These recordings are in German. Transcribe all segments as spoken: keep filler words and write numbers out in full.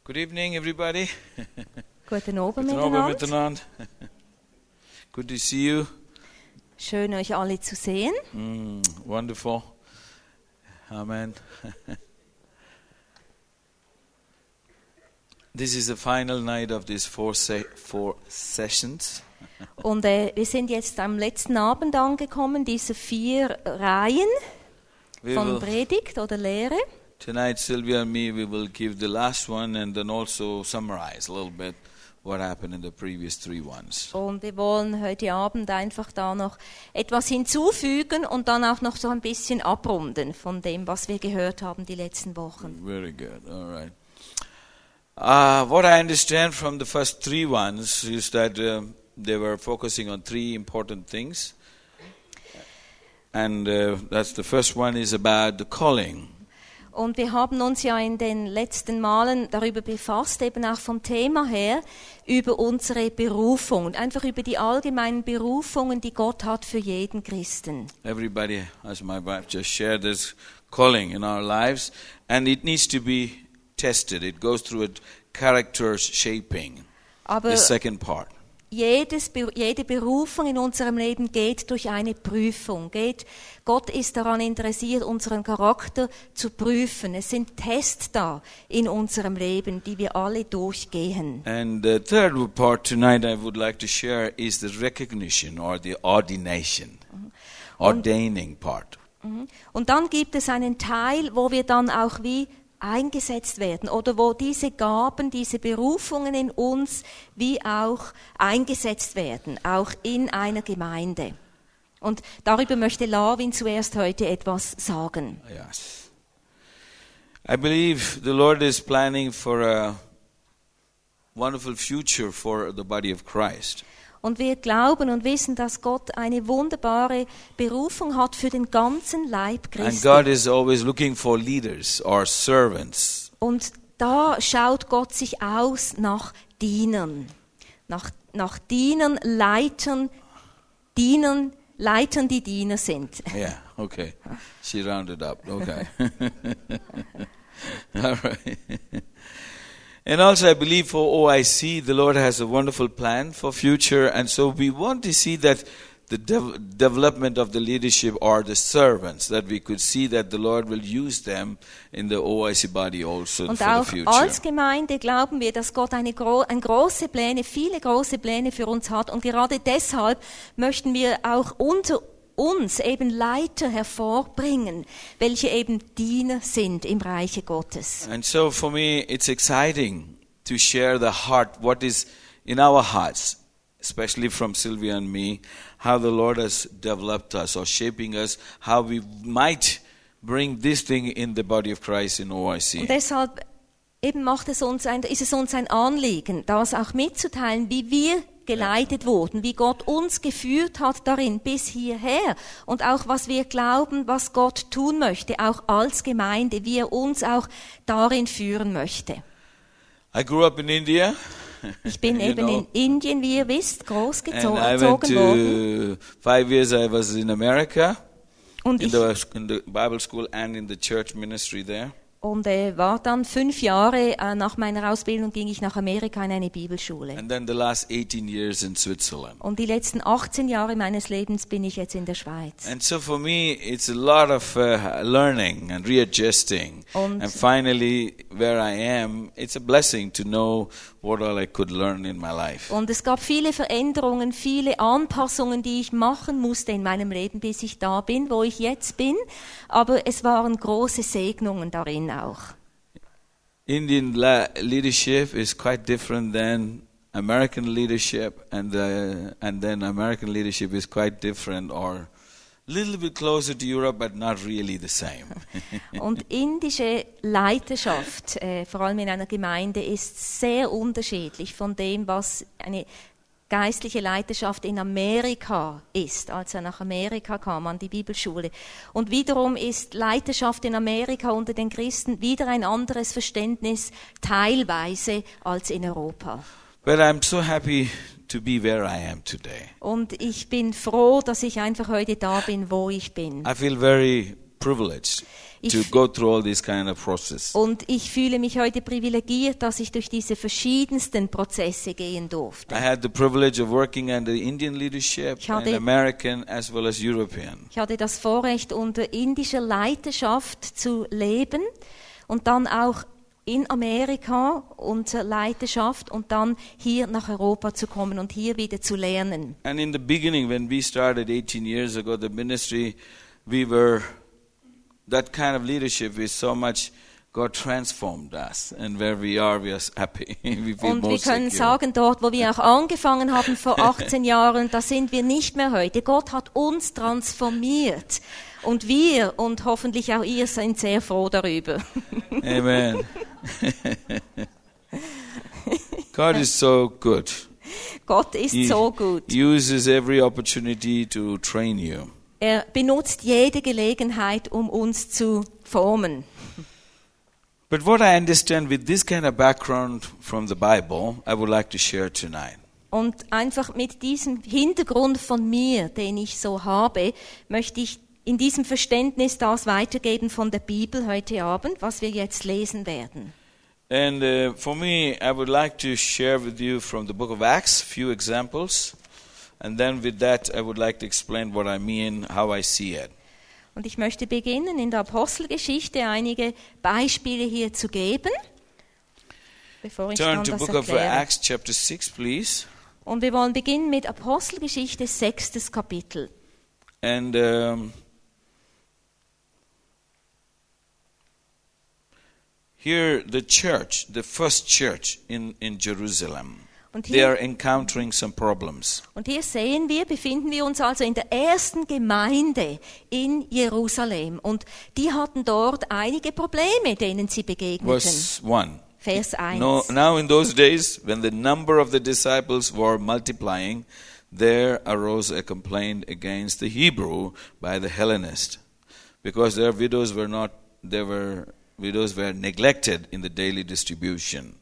Good evening, everybody. Guten Abend Guten Abend miteinander. miteinander. Good to see you. Schön, euch alle zu sehen. Mm, wonderful. Amen. This is the final night of these four, se- four sessions. Und äh, wir sind jetzt am letzten Abend angekommen, diese vier Reihen We von will, Predigt oder Lehre. tonight, Sylvia and me, we will give the last one and then also summarize a little bit what happened in the previous three ones. Und wir wollen heute Abend einfach da noch etwas hinzufügen und dann auch noch so ein bisschen abrunden von dem, was wir gehört haben die letzten Wochen. Very good. All right. Uh, what I understand from the first three ones is that uh, they were focusing on three important things. And uh, that's the first one is about the calling. Und wir haben uns ja in den letzten Malen darüber befasst, eben auch vom Thema her, über unsere Berufung und einfach über die allgemeinen Berufungen, die Gott hat für jeden Christen. Everybody, as my wife just shared, this calling in our lives, and it needs to be tested. It goes through a character shaping, Aber the second part. jedes, jede Berufung in unserem Leben geht durch eine Prüfung. Geht, Gott ist daran interessiert, unseren Charakter zu prüfen. Es sind Tests da in unserem Leben, die wir alle durchgehen. And the third part tonight I would like to share is the recognition or the ordination, ordaining part. Und dann gibt es einen Teil, wo wir dann auch wie eingesetzt werden oder wo diese Gaben, diese Berufungen in uns wie auch eingesetzt werden, auch in einer Gemeinde. Und darüber möchte Larwin zuerst heute etwas sagen. Yes. I believe the Lord is planning for a wonderful future for the body of Christ. Und wir glauben und wissen, dass Gott eine wunderbare Berufung hat für den ganzen Leib And Christi. God is always looking for leaders or servants. Und da schaut Gott sich aus nach Dienern, nach, nach Dienern, Leitern, Dienern, Leitern, die Diener sind. Yeah, okay. She rounded up. Okay. All right. And also I believe for O I C, the Lord has a wonderful plan for future. And so we want to see that the dev- development of the leadership or the servants, that we could see that the Lord will use them in the O I C body also Und for the auch future. als Gemeinde glauben wir, dass Gott eine gro ein große Pläne, viele große Pläne für uns hat. Und gerade deshalb möchten wir auch unter uns eben Leiter hervorbringen, welche eben Diener sind im Reiche Gottes. And so for me, it's exciting to share the heart, what is in our hearts, especially from Sylvia and me, how the Lord has developed us or shaping us, how we might bring this thing in the body of Christ in O I C. Und deshalb eben macht es uns ein, ist es uns ein Anliegen, das auch mitzuteilen, wie wir geleitet wurden, wie Gott uns geführt hat darin bis hierher und auch was wir glauben, was Gott tun möchte, auch als Gemeinde, wie er uns auch darin führen möchte. I grew up in India. Ich bin You eben know. in Indien, wie ihr wisst, And I went großgezogen worden. to five years. I was in America Und in ich the in the Bible school and in the church ministry there. und, äh, war dann fünf Jahre äh, nach meiner Ausbildung ging ich nach Amerika in eine Bibelschule. And then the last eighteen years in Switzerland. Und die letzten achtzehn Jahre meines Lebens bin ich jetzt in der Schweiz. And so for me, it's a lot of uh, learning and readjusting. Und- And finally, where I am, it's a blessing to know what all I could learn in my life. Und es gab viele Veränderungen, viele Anpassungen, die ich machen musste in meinem Leben, bis ich da bin, wo ich jetzt bin. Aber es waren große Segnungen darin auch. Indian la- leadership is quite different than American leadership, and uh, and then American leadership is quite different, or a little bit closer to Europe, but not really the same. Und indische Leiterschaft, äh, vor allem in einer Gemeinde, ist sehr unterschiedlich von dem, was eine geistliche Leiterschaft in Amerika ist, als er nach Amerika kam, an die Bibelschule. Und wiederum ist Leiterschaft in Amerika unter den Christen wieder ein anderes Verständnis, teilweise als in Europa. But I'm so happy to be where I am today. Und ich bin froh, dass ich einfach heute da bin, wo ich bin. I feel very privileged. to go through all these kind of process. Und ich fühle mich heute privilegiert, dass ich durch diese verschiedensten Prozesse gehen durfte. I had the privilege of working under Indian leadership Ich hatte- and American as well as European. Ich hatte das Vorrecht, unter indischer Leiterschaft zu leben und dann auch in Amerika unter Leiterschaft und dann hier nach Europa zu kommen und hier wieder zu lernen. And in the beginning, when we started eighteen years ago, the ministry, we were, that kind of leadership is so much, God transformed us. And where we are, we are happy. we feel Und wir more können secure. sagen, dort, wo wir auch angefangen haben vor achtzehn Jahren, da sind wir nicht mehr heute. Gott hat uns transformiert. Und wir und hoffentlich auch ihr sind sehr froh darüber. Amen. God is so good. Gott ist He so gut. uses every opportunity to train you. Er benutzt jede Gelegenheit, um uns zu formen. But what I understand with this kind of background from the Bible, I would like to share tonight. Und einfach mit diesem Hintergrund von mir, den ich so habe, möchte ich in diesem Verständnis das weitergeben von der Bibel heute Abend, was wir jetzt lesen werden. And uh, for me, I would like to share with you from the book of Acts few examples. And then with that, I would like to explain what I mean, how I see it. Und ich möchte beginnen, in der Apostelgeschichte einige Beispiele hier zu geben, bevor ich Turn dann to das book of uh, erkläre. Acts chapter six, please. Und wir wollen beginnen mit Apostelgeschichte, sechstes Kapitel. And um, here the church, the first church in, in Jerusalem, Und they are hier, encountering some problems. und hier sehen wir, befinden wir uns also in der ersten Gemeinde in Jerusalem. Und die hatten dort einige Probleme, denen sie begegneten. Verse one. Vers eins. No, now in those days, when the number of the disciples were multiplying, there arose a complaint against the Hebrew by the Hellenist, because their widows were not, they were widows were neglected in the daily distribution.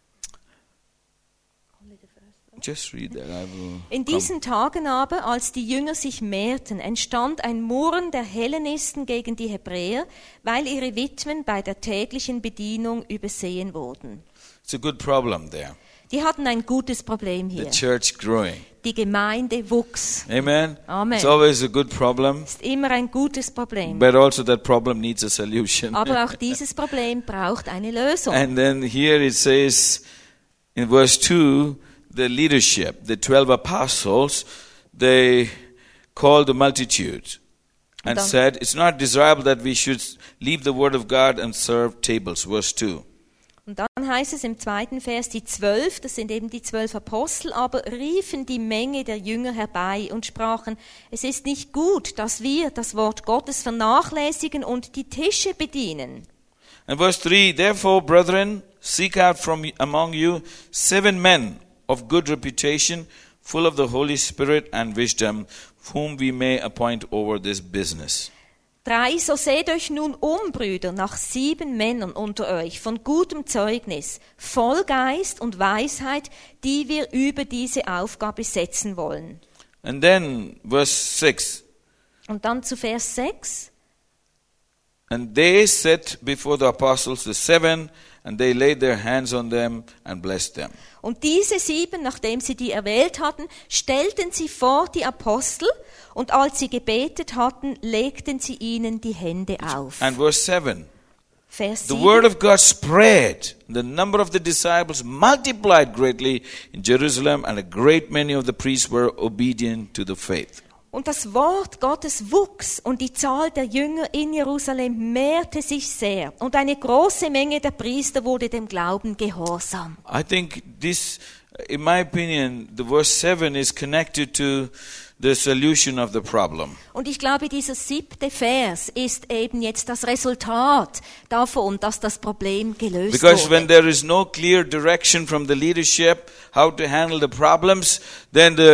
Just read that. I will In come. diesen Tagen aber, als die Jünger sich mehrten, entstand ein Murren der Hellenisten gegen die Hebräer, weil ihre Witwen bei der täglichen Bedienung übersehen wurden. It's a good problem there. Die hatten ein gutes Problem The hier. church growing. Die Gemeinde wuchs. Amen. Amen. It's always a good problem, Ist immer ein gutes Problem. but also that problem needs a solution. Aber auch dieses Problem braucht eine Lösung. And then here it says in verse two, the leadership, the twelve apostles, they called the multitude and dann- said, it's not desirable that we should leave the word of God and serve tables. Verse two. Und dann heißt es im zweiten Vers, die zwölf, das sind eben die zwölf Apostel, aber riefen die Menge der Jünger herbei und sprachen, es ist nicht gut, dass wir das Wort Gottes vernachlässigen und die Tische bedienen. And verse three, therefore, brethren, seek out from among you seven men of good reputation, full of the Holy Spirit and wisdom, whom we may appoint over this business. Drei, so seht euch nun um, Brüder, nach sieben Männern unter euch, von gutem Zeugnis, voll Geist und Weisheit, die wir über diese Aufgabe setzen wollen. And then verse six, Und dann zu Vers sechs. and they set before the apostles the seven, and they laid their hands on them and blessed them. Und diese sieben, nachdem sie die erwählt hatten, stellten sie vor die Apostel, und als sie gebetet hatten, legten sie ihnen die Hände auf. And verse seven, Vers the word sieben. of God spread, the number of the disciples multiplied greatly in Jerusalem, and a great many of the priests were obedient to the faith. Und das Wort Gottes wuchs, und die Zahl der Jünger in Jerusalem mehrte sich sehr. Und eine große Menge der Priester wurde dem Glauben gehorsam. I think this, in my opinion, the verse seven is connected to the solution of the problem. Und ich glaube, dieser siebte Vers ist eben jetzt das Resultat davon, dass das Problem gelöst Because when wurde. there is no clear direction from the leadership how to handle the problems, then the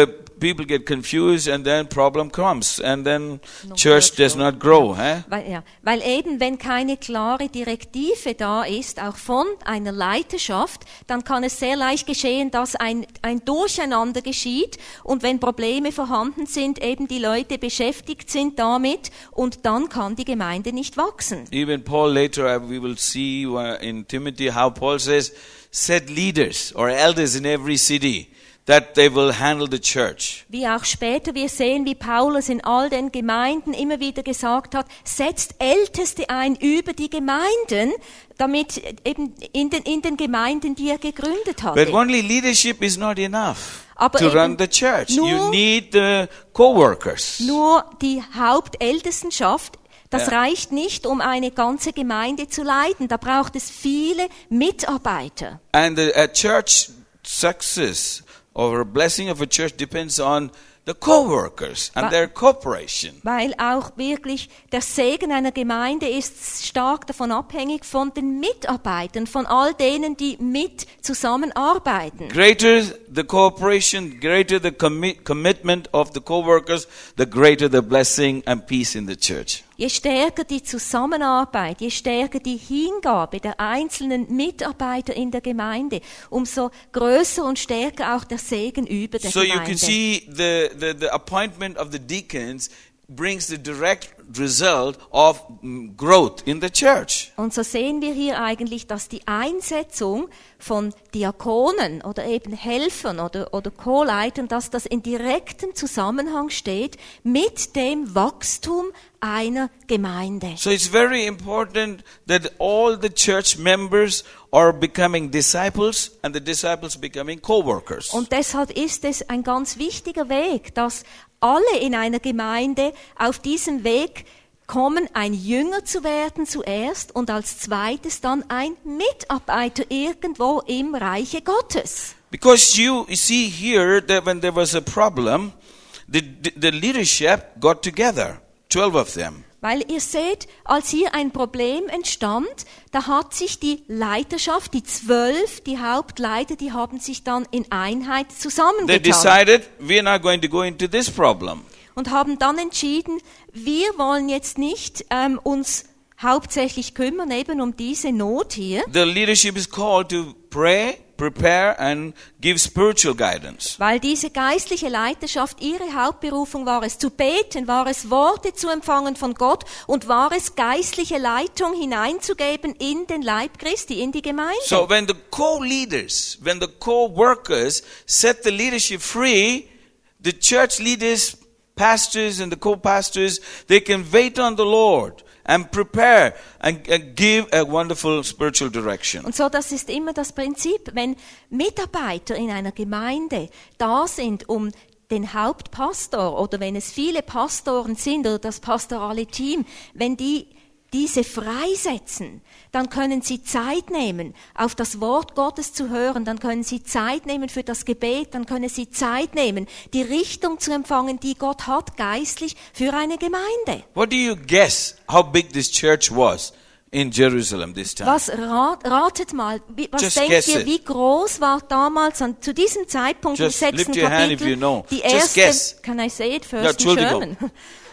people get confused and then problem comes and then No church church does growth. not grow. Huh? Weil, ja, weil eben, wenn keine klare Direktive da ist, auch von einer Leiterschaft, dann kann es sehr leicht geschehen, dass ein, ein Durcheinander geschieht und wenn Probleme vorhanden sind, eben die Leute beschäftigt sind damit und dann kann die Gemeinde nicht wachsen. Even Paul later, uh, we will see uh, in Timothy how Paul says, set leaders or elders in every city that they will handle the church. Wie auch später wir sehen, wie Paulus in all den Gemeinden immer wieder gesagt hat, setzt Älteste ein über die Gemeinden, damit eben in den, in den Gemeinden, die er gegründet hat. But only leadership is not enough Aber to eben run the church. You nur- need the co-workers. Nur die Hauptältestenschaft, das Ja. reicht nicht, um eine ganze Gemeinde zu leiten. Da braucht es viele Mitarbeiter. And the a church success or a blessing of a church depends on the co-workers and Wa- their cooperation. Weil auch wirklich der Segen einer Gemeinde ist stark davon abhängig von den Mitarbeitern, von all denen, die mit zusammenarbeiten. Greater the cooperation, greater the commi- commitment of the co-workers, the greater the blessing and peace in the church. Je stärker die Zusammenarbeit, je stärker die Hingabe der einzelnen Mitarbeiter in der Gemeinde, umso größer und stärker auch der Segen über der So you can Gemeinde. see the, the, the appointment of the deacons brings the direct result of mm, growth in the church. Und so sehen wir hier eigentlich, dass die Einsetzung von Diakonen oder eben Helfern oder, oder Co-Leitern, dass das in direktem Zusammenhang steht mit dem Wachstum einer Gemeinde. So it's very important that all the church members are becoming disciples and the disciples becoming co-workers. Und deshalb ist es ein ganz wichtiger Weg, dass alle in einer Gemeinde auf diesem Weg kommen, ein Jünger zu werden zuerst und als zweites dann ein Mitarbeiter irgendwo im Reiche Gottes. Because you see here that when there was a problem, the, the leadership got together, twelve of them. Weil ihr seht, als hier ein Problem entstand, da hat sich die Leiterschaft, die zwölf, die Hauptleiter, die haben sich dann in Einheit They zusammengetan decided, we're not going to go into this problem. und haben dann entschieden, wir wollen jetzt nicht ähm, uns hauptsächlich kümmern eben um diese Not hier, The leadership is called to pray, prepare and give spiritual guidance. weil diese geistliche Leiterschaft, ihre Hauptberufung war es zu beten, war es Worte zu empfangen von Gott und war es geistliche Leitung hineinzugeben in den Leib Christi, in die Gemeinde. So when the co-leaders, when the co-workers set the leadership free, the church leaders, pastors and the co-pastors, they can wait on the Lord and prepare and, and give a wonderful spiritual direction. Und so, das ist immer das Prinzip, wenn Mitarbeiter in einer Gemeinde da sind, um den Hauptpastor oder wenn es viele Pastoren sind oder das pastorale Team, wenn die diese freisetzen, dann können sie Zeit nehmen, auf das Wort Gottes zu hören, dann können sie Zeit nehmen für das Gebet, dann können sie Zeit nehmen, die Richtung zu empfangen, die Gott hat geistlich für eine Gemeinde. What do you guess how big this church was in Jerusalem this time? Was rat, ratet mal, wie, was Just denkt guess ihr, it. wie groß war damals an, zu diesem Zeitpunkt Just im sechsten lift your hand if Kapitel you know. die Just erste, guess. can I say it Ja, first in Entschuldigung. German?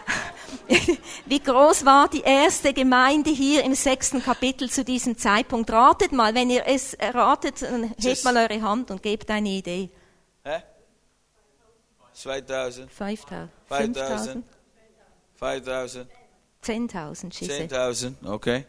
Wie groß war die erste Gemeinde hier im sechsten Kapitel zu diesem Zeitpunkt? Ratet mal, wenn ihr es ratet, dann hebt Just- mal eure Hand und gebt eine Idee. Huh? zweitausend, fünftausend, fünftausend, fünftausend, zehntausend, Schisse. zehntausend, okay.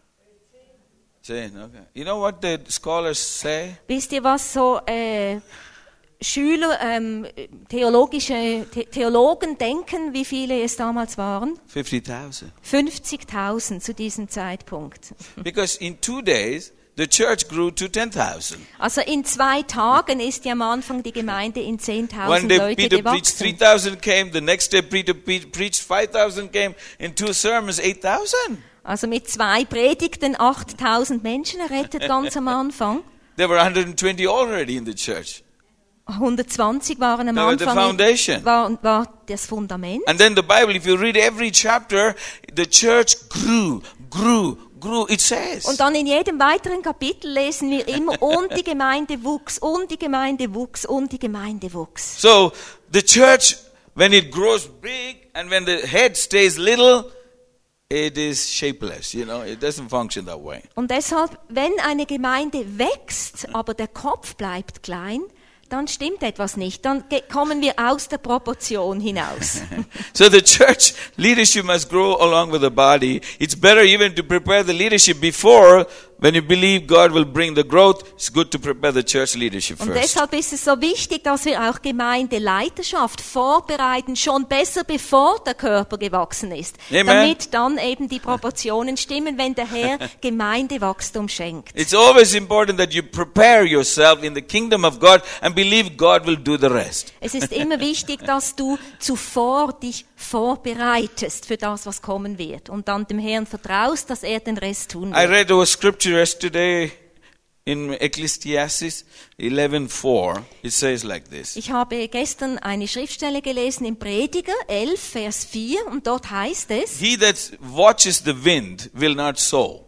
ten, okay. You know what the scholars say? Wisst ihr, was so äh, Schüler, ähm, theologische The Theologen denken, wie viele es damals waren? fifty thousand. fünfzigtausend zu diesem Zeitpunkt. Because in two days, the church grew to ten thousand. Also in zwei Tagen ist ja am Anfang die Gemeinde in One zehntausend day Leute Peter preached three gewachsen. thousand came, the next day Peter pe- preached five thousand came, in two sermons eight thousand. Also mit zwei Predigten achttausend Menschen errettet ganz am Anfang. There were one hundred twenty already in the church. hundertzwanzig waren am They were the Anfang, foundation. war, war das Fundament. And then the Bible, if you read every chapter, the church grew, grew, grew, it says. Und dann in jedem weiteren Kapitel lesen wir immer, und die Gemeinde wuchs, und die Gemeinde wuchs, und die Gemeinde wuchs. So the church, when it grows big and when the head stays little, it is shapeless, you know, it doesn't function that way. Und deshalb, wenn eine Gemeinde wächst, aber der Kopf bleibt klein, dann stimmt etwas nicht. Dann ge- kommen wir aus der Proportion hinaus. So the church leadership must grow along with the body. It's better even to prepare the leadership before, when you believe God will bring the growth, it's good to prepare the church leadership Und first. deshalb ist es so wichtig, dass wir auch Gemeindeleiterschaft vorbereiten, schon besser bevor der Körper gewachsen ist. Amen. Damit dann eben die Proportionen stimmen, wenn der Herr Gemeindewachstum schenkt. It's always important that you prepare yourself in the kingdom of God and believe God will do the rest. Es ist immer wichtig, dass du zuvor dich vorbereitest für das, was kommen wird. Und dann dem Herrn vertraust, dass er den Rest tun I wird. read our scripture yesterday in Ecclesiastes eleven four. It says like this. Ich habe gestern eine Schriftstelle gelesen im Prediger elf, Vers vier, und dort heißt es, He that watches the wind will not sow.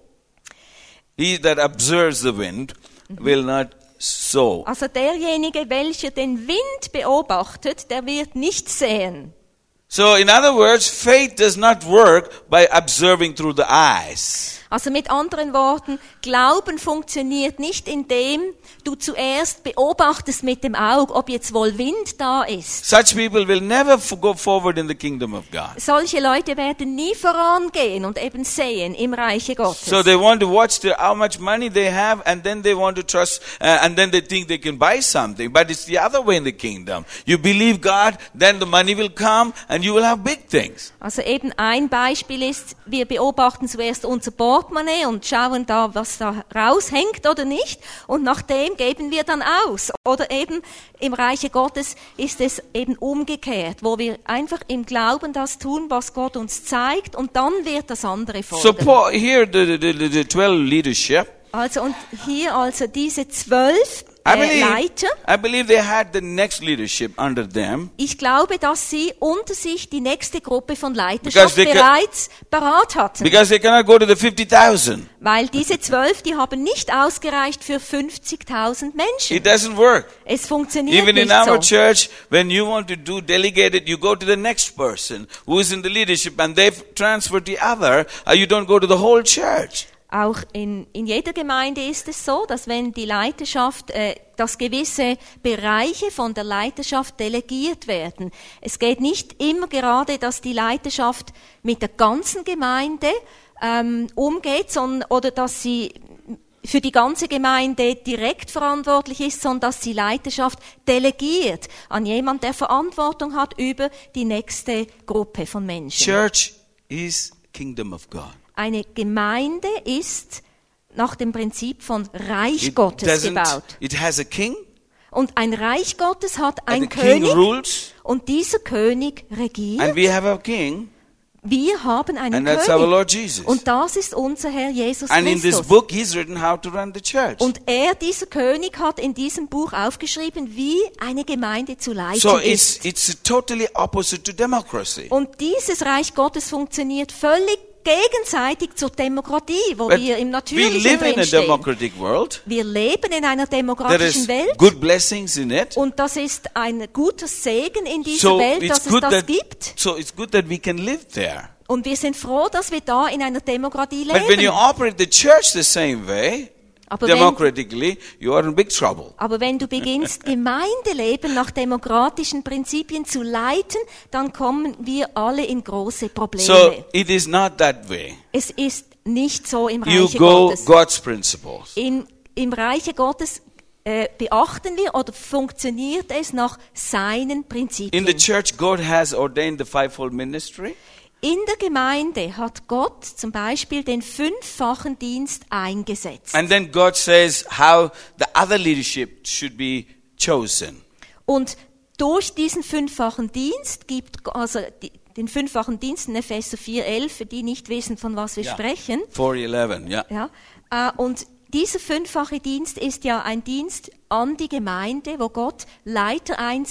He that observes the wind will not sow. also derjenige, welcher den Wind beobachtet, der wird nicht säen. So in other words, faith does not work by observing through the eyes. Also mit anderen Worten, Glauben funktioniert nicht, indem du zuerst beobachtest mit dem Auge, ob jetzt wohl Wind da ist. Such people will never f- go forward in the kingdom of God. Solche Leute werden nie vorangehen und eben sehen im Reiche Gottes. So they want to watch the, how much money they have, and then they want to trust, uh, and then they think they can buy something. But it's the other way in the kingdom. You believe God, then the money will come, and you will have big things. Also eben ein Beispiel ist, wir beobachten zuerst unser Portemonnaie und schauen da, was da raushängt oder nicht. Und nachdem geben wir dann aus. Oder eben im Reiche Gottes ist es eben umgekehrt, wo wir einfach im Glauben das tun, was Gott uns zeigt, und dann wird das andere So folgen. Paul, here the, the, the, the twelve leadership, Also und hier also diese zwölf I äh, believe, Leiter, I believe they had the next leadership under them. ich glaube, dass sie unter sich die nächste Gruppe von Leiterschaft Because they ca- bereits parat hatten. Because they cannot go to the fifty thousand. Weil diese zwölf, die haben nicht ausgereicht für fünfzigtausend Menschen. It doesn't work. Es funktioniert Even in nicht our so. church, when you want to do delegated, you go to the next person who is in the leadership and they've transferred the other, uh, you don't go to the whole church. Auch in, in jeder Gemeinde ist es so, dass wenn die Leiterschaft, äh, dass gewisse Bereiche von der Leiterschaft delegiert werden. Es geht nicht immer gerade, dass die Leiterschaft mit der ganzen Gemeinde ähm, umgeht, sondern, oder dass sie für die ganze Gemeinde direkt verantwortlich ist, sondern dass die Leiterschaft delegiert an jemand, der Verantwortung hat über die nächste Gruppe von Menschen. Church is kingdom of God. Eine Gemeinde ist nach dem Prinzip von Reich It Gottes doesn't, gebaut. it has a king, Und ein Reich Gottes hat and einen the king König, rules, und dieser König and regiert. we have a king, Wir haben einen and that's our König. Lord Jesus. Und das ist unser Herr Jesus And in this Christus. book, he's written how to run the church. Und er, dieser König, hat in diesem Buch aufgeschrieben, wie eine Gemeinde zu leiten So ist. it's, it's totally opposite to democracy. Und dieses Reich Gottes funktioniert völlig gegenseitig zur Demokratie, wo But wir im we Natürlichen live in a drinstehen. democratic world. Wir leben in einer There demokratischen is Welt. good blessings in it. Und das ist ein guter Segen in dieser So Welt, it's dass es good das that, gibt. so it's good that we can live there. Und wir sind froh, dass wir da in einer Demokratie But when you leben. operate the church the same way, Aber wenn, democratically, you are in big trouble. aber wenn du beginnst, Gemeindeleben nach demokratischen Prinzipien zu leiten, dann kommen wir alle in große Probleme. So it is not that way. Es ist nicht so im You Reiche go Gottes. God's principles. Im, Im Reiche Gottes äh, beachten wir oder funktioniert es nach seinen Prinzipien. In the church, God has ordained the fivefold ministry. In der Gemeinde hat Gott zum Beispiel den fünffachen Dienst eingesetzt. And then God says how the other leadership should be chosen. Und durch diesen fünffachen Dienst gibt, also die, den fünffachen Dienst in Epheser vier elf, für die nicht wissen, von was wir Ja. sprechen. four eleven, yeah. Ja, äh, und dieser fünffache Dienst ist ja ein Dienst an die Gemeinde, wo Gott Leiter einsetzt,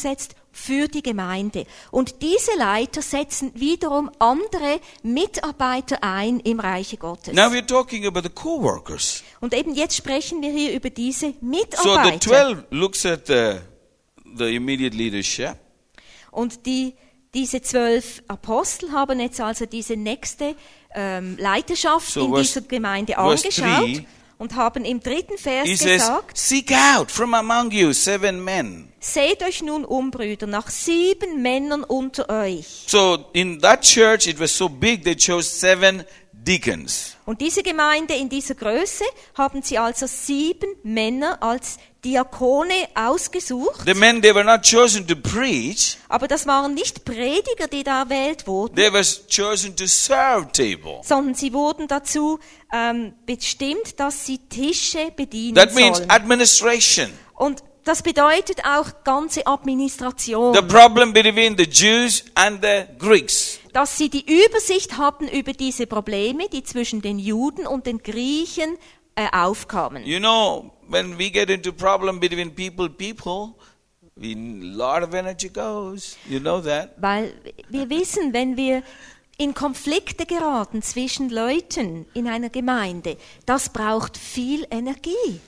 für die Gemeinde. Und diese Leiter setzen wiederum andere Mitarbeiter ein im Reiche Gottes. Now we're talking about the co-workers. Und eben jetzt sprechen wir hier über diese So the Mitarbeiter. twelve looks at the, the immediate leadership. Und die, diese zwölf Apostel haben jetzt also diese nächste ähm, Leiterschaft So in verse- dieser Gemeinde verse angeschaut three, und haben im dritten Vers He says, gesagt, seek out from among you seven men. seht euch nun um, Brüder, nach sieben Männern unter euch. So in that church, it was so big, they chose seven deacons. Und diese Gemeinde in dieser Größe haben sie also sieben Männer als Diakone ausgesucht. The men, they were not chosen to preach. Aber das waren nicht Prediger, die da erwählt wurden, They were chosen to serve table. sondern sie wurden dazu ähm, bestimmt, dass sie Tische bedienen That means sollen. administration. Und das bedeutet auch ganze Administration. The problem between the Jews and the Greeks. Dass sie die Übersicht hatten über diese Probleme, die zwischen den Juden und den Griechen äh, aufkamen. You know, when we get into problem between people, people, we, a lot of energy goes. You know that. Weil wir wissen, wenn wir in Konflikte geraten zwischen Leuten in einer Gemeinde, das braucht viel Energie.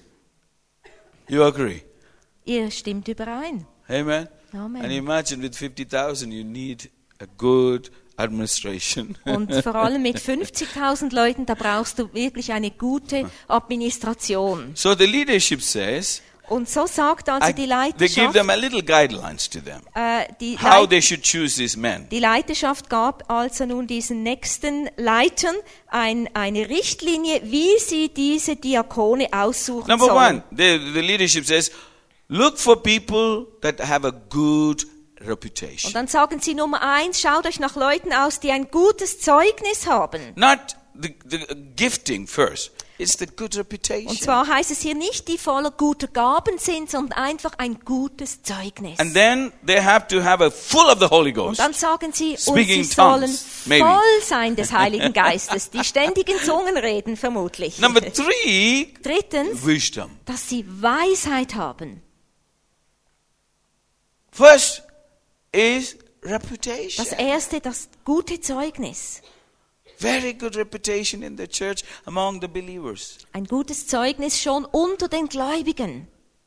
You agree? Ihr stimmt überein. Amen. Amen. And imagine with fifty thousand, you need a good administration. Und vor allem mit fünfzigtausend Leuten, da brauchst du wirklich eine gute Administration. So the leadership says, Und so sagt also I, die they give Leiterschaft, them a little guidelines to them, äh, die, how Leit they should choose these men. die Leiterschaft gab also nun diesen nächsten Leitern ein, eine Richtlinie, wie sie diese Diakone aussuchen Number sollen. one, the, the leadership says, look for people that have a good Und reputation. dann sagen sie Nummer eins, schaut euch nach Leuten aus, die ein gutes Zeugnis haben. Not the, the gifting first. It's the good Und reputation. zwar heißt es hier nicht, die voller guter Gaben sind, sondern einfach ein gutes Zeugnis. And then they have to have a full of the Holy Und Ghost. dann sagen sie, und Speaking sie sollen tongues, maybe. voll sein des Heiligen Geistes, die ständig in Zungen reden, vermutlich. Number three, Drittens, wisdom. dass sie Weisheit haben. First is reputation. Das erste, das gute Zeugnis. Very good reputation in the church among the believers. Ein gutes Zeugnis schon unter den Gläubigen.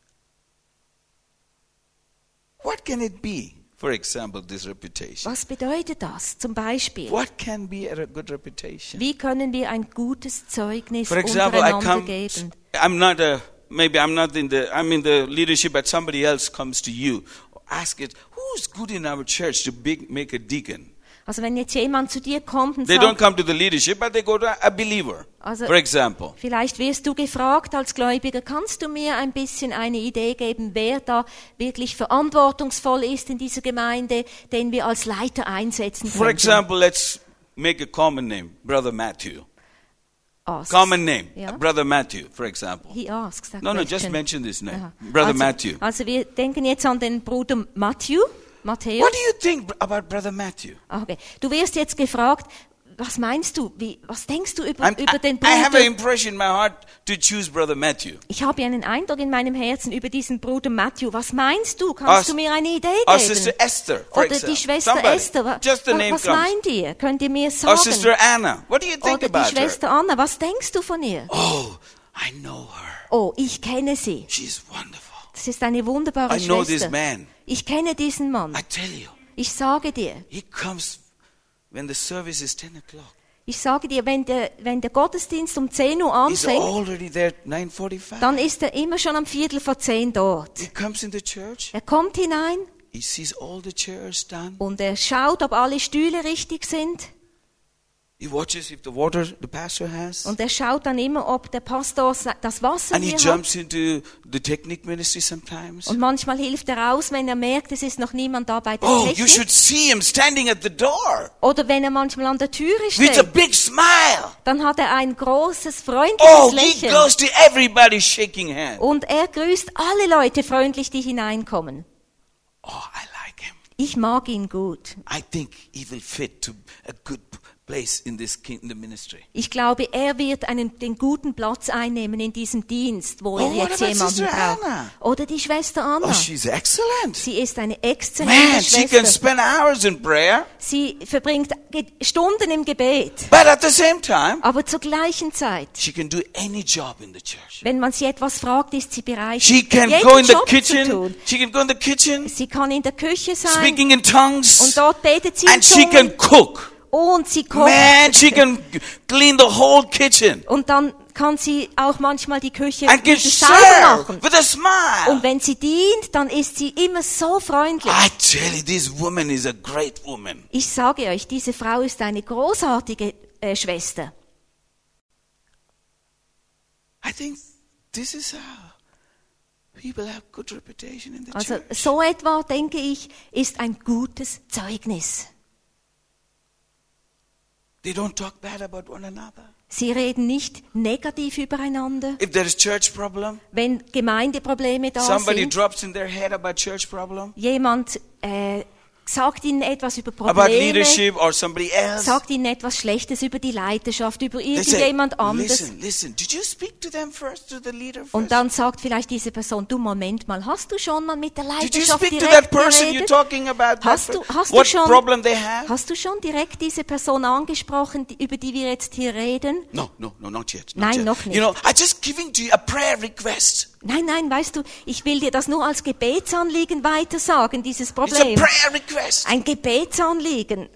What can it be, for example, this reputation? Was bedeutet das? Zum Beispiel, What can be a good reputation? wie können wir ein gutes Zeugnis For example, I untereinander come, geben? I'm not a, maybe I'm not in the, I'm in the leadership, but somebody else comes to you. Ask it, who's good in our church to big, make a deacon? Also wenn jetzt jemand zu dir kommt und They don't sagt, come to the leadership, but they go to a believer, Also- for example. vielleicht wirst du gefragt als Gläubiger, kannst du mir ein bisschen eine Idee geben, wer da wirklich verantwortungsvoll ist in dieser Gemeinde, den wir als Leiter einsetzen For können? example, let's make a common name, Brother Matthew. Asks. Common name, Ja. Brother Matthew, for example. He asks that No, no, just question. mention this name, Aha. Brother also, Matthew. Also wir denken jetzt an den Bruder Matthew. Matthäus. What do you think about Brother Matthew? Okay. Du wirst jetzt gefragt, was meinst du? Wie, was denkst du über, I'm, über den I, I have an Bruder? impression in my heart to choose Brother Matthew. Ich habe einen Eindruck in meinem Herzen über diesen Bruder Matthew. Was meinst du? Kannst Or- du mir eine Idee Or geben? Sister Esther, for Oder example. die Schwester Somebody. Esther. Wa- Just the wa- name was comes. meint ihr? Könnt ihr mir Or sagen? Sister Anna. What do you think Oder die about her? Schwester Anna. Was denkst du von ihr? Oh, I know her. Oh, ich kenne sie. She's wonderful. Das ist eine wunderbare I know this Schwester. man. Ich kenne diesen Mann. I tell you, Ich sage dir. he comes when the service is ten o'clock. Ich sage dir, wenn der, wenn der Gottesdienst um zehn Uhr He's anfängt, already there at nine forty-five. dann ist er immer schon am Viertel vor zehn dort. He comes in the church. Er kommt hinein He sees all the chairs done. und er schaut, ob alle Stühle richtig sind. He watches if the water the pastor has. Und er schaut dann immer, ob der Pastor sa- das Wasser And he hier hat. jumps into the technique ministry sometimes. Und manchmal hilft er aus, wenn er merkt, es ist noch niemand da bei der Oh, you Technik. should see him standing at the door Oder wenn er manchmal an der Türe with a steht, big smile. dann hat er ein großes, freundliches Oh, he Lächeln. goes to everybody shaking hands. Und er grüßt alle Leute freundlich, die hineinkommen. Oh, I like him. Ich mag ihn gut. I think he will fit to a good place in this kingdom ministry. Ich glaube, er wird einen, den guten Platz einnehmen in diesem Dienst, wo Oh, er what jetzt about jemanden Sister braucht. Anna? Oder die Schwester Anna. Oh, she's excellent. Sie ist eine exzellente Man, she can Schwester. spend hours in prayer, Sie verbringt Ge- Stunden im Gebet. but at the same time, Aber zur gleichen Zeit, she can do any job in the church. wenn man sie etwas fragt, ist sie bereit, She can jeden go in the Job zu kitchen. tun. She can go in the kitchen, Sie kann in der Küche sein speaking in tongues, und dort betet sie in and she Zungen can cook. und sie kocht. Man, she can clean the whole kitchen Und dann kann sie auch manchmal die Küche and can wieder sauber serve machen. with a smile. Und wenn sie dient, dann ist sie immer so freundlich. I tell you, this woman is a great woman. Ich sage euch, diese Frau ist eine großartige äh, Schwester. I think this is how people have good reputation in the Also church. so etwa, denke ich, ist ein gutes Zeugnis. They don't talk bad about one another. Sie reden nicht negativ übereinander. If there is church problem, Wenn Gemeindeprobleme da somebody sind, drops in their head about church problem, jemand äh, sagt ihnen etwas über about Probleme, leadership or somebody else. sagt ihnen etwas Schlechtes über die Leiterschaft, über They say, irgendjemand anderes. listen, listen, did you speak to them first, to the leader first? Und dann sagt vielleicht diese Person, du Moment mal, hast du schon mal mit der Did you Leiterschaft speak to that direkt person you're geredet? talking about? that Hast du, per- hast, du what schon, problem they have? hast du schon direkt diese Person angesprochen, die, über die wir jetzt hier reden? No, no, no, not yet. Not Nein, yet. noch nicht. You know, I just giving to you a prayer request. Nein, nein, weißt du, ich will dir das nur als Gebetsanliegen weitersagen, dieses It's a Problem. prayer request. Ein Gebetsanliegen.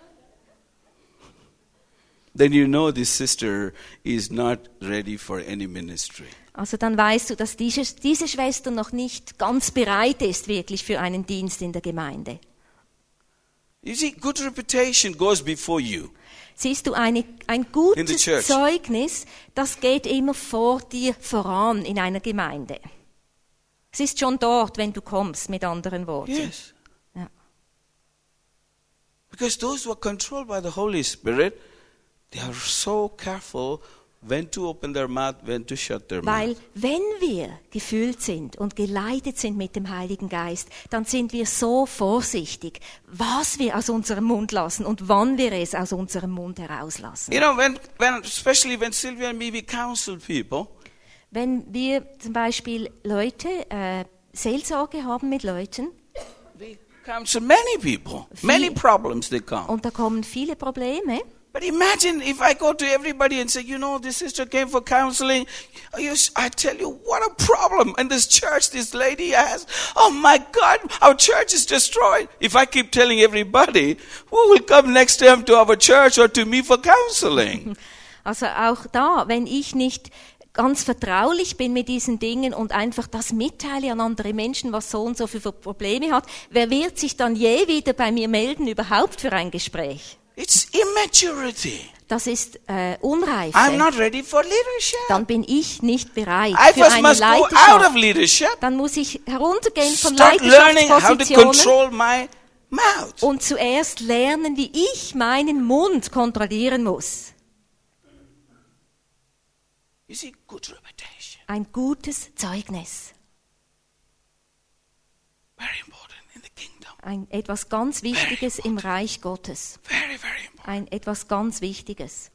Then you know this sister is not ready for any ministry. Also dann weißt du, dass diese, diese Schwester noch nicht ganz bereit ist, wirklich für einen Dienst in der Gemeinde. You see, good reputation goes before you. Siehst du, eine, ein In the gutes church. Zeugnis, das geht immer vor dir voran in einer Gemeinde. Es ist schon dort, wenn du kommst, mit anderen Worten. Yes. Ja. Because those who are controlled by the Holy Spirit, they are so careful when to open their mouth, when to shut their Weil mouth. wenn wir gefüllt sind und geleitet sind mit dem Heiligen Geist, dann sind wir so vorsichtig, was wir aus unserem Mund lassen und wann wir es aus unserem Mund herauslassen. You know, when, when, especially when Sylvia and me, we counsel people, Wenn wir zum Beispiel Leute, äh, Seelsorge haben mit Leuten, we counsel many people, many problems they come. und da kommen viele Probleme, But imagine if I go to everybody and say, you know, this sister came for counseling. You, I tell you, what a problem. And this church, this lady has, oh my God, our church is destroyed. If I keep telling everybody, who will come next time to our church or to me for counseling? also auch da, wenn ich nicht ganz vertraulich bin mit diesen Dingen und einfach das mitteile an andere Menschen, was so und so für Probleme hat, wer wird sich dann je wieder bei mir melden überhaupt für ein Gespräch? It's immaturity. Das ist äh, Unreife. I'm not ready for leadership. Dann bin ich nicht bereit I für first eine must go out of Leiterschaft. leadership, Dann muss ich heruntergehen von start learning how to Leiterschaftspositionen control my mouth. und zuerst lernen, wie ich meinen Mund kontrollieren muss. You see, good reputation. Ein gutes Zeugnis. Very important in the kingdom. Ein, etwas ganz Wichtiges im Reich Gottes. Very, very important. Ein etwas ganz Wichtiges.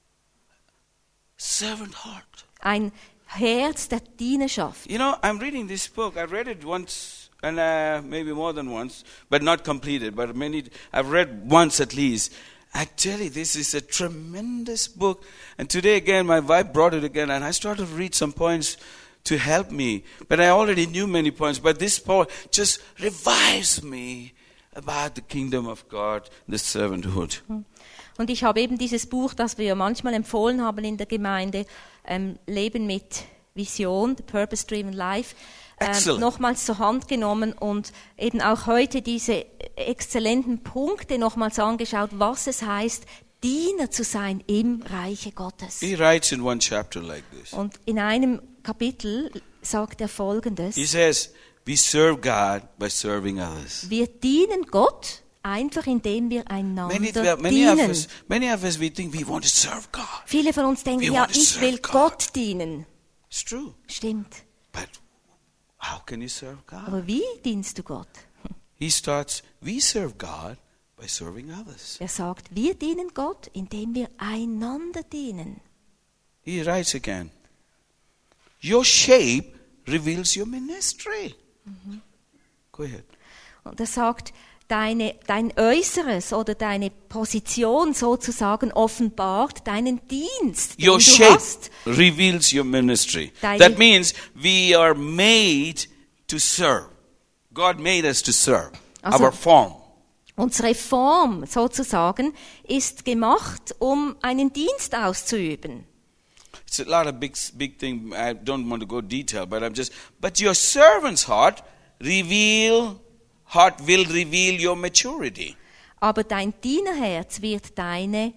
Servant heart. Ein Herz der Dienerschaft. You know, I'm reading this book. I read it once, and uh, maybe more than once, but not completed. But many, I've read once at least. Actually, this is a tremendous book. And today again, my wife brought it again, and I started to read some points to help me. But I already knew many points. But this point just revives me about the kingdom of God, the servanthood. Und ich habe eben dieses Buch, das wir manchmal empfohlen haben in der Gemeinde, ähm, Leben mit Vision, The Purpose Driven Life, ähm, nochmals zur Hand genommen und eben auch heute diese exzellenten Punkte nochmals angeschaut, was es heißt, Diener zu sein im Reiche Gottes. He writes in one chapter like this. Und in einem Kapitel sagt er Folgendes: He says, we serve God by serving others. Wir dienen Gott einfach, indem wir einander Many, many, of dienen. us, many of us, we think we want to serve God. Viele von uns denken, We ja, want to ich serve will God. Gott dienen. It's true. Stimmt. But how can you serve God? Aber wie dienst du Gott? He starts, we serve God by serving others. Er sagt, wir dienen Gott, indem wir einander dienen. He writes again, your shape reveals your ministry. Mm-hmm. Go ahead. Und er sagt, deine, dein Äußeres oder deine Position sozusagen offenbart deinen Dienst, den Your du shape hast. reveals your ministry. Deine- That means we are made to serve. God made us to serve. Also- Our form. Unsere Form sozusagen ist gemacht, um einen Dienst auszuüben. It's a lot of big, big thing. I don't want to go detail, but I'm just. But your servant's heart reveal, heart will reveal your maturity. Aber dein Dienerherz wird deine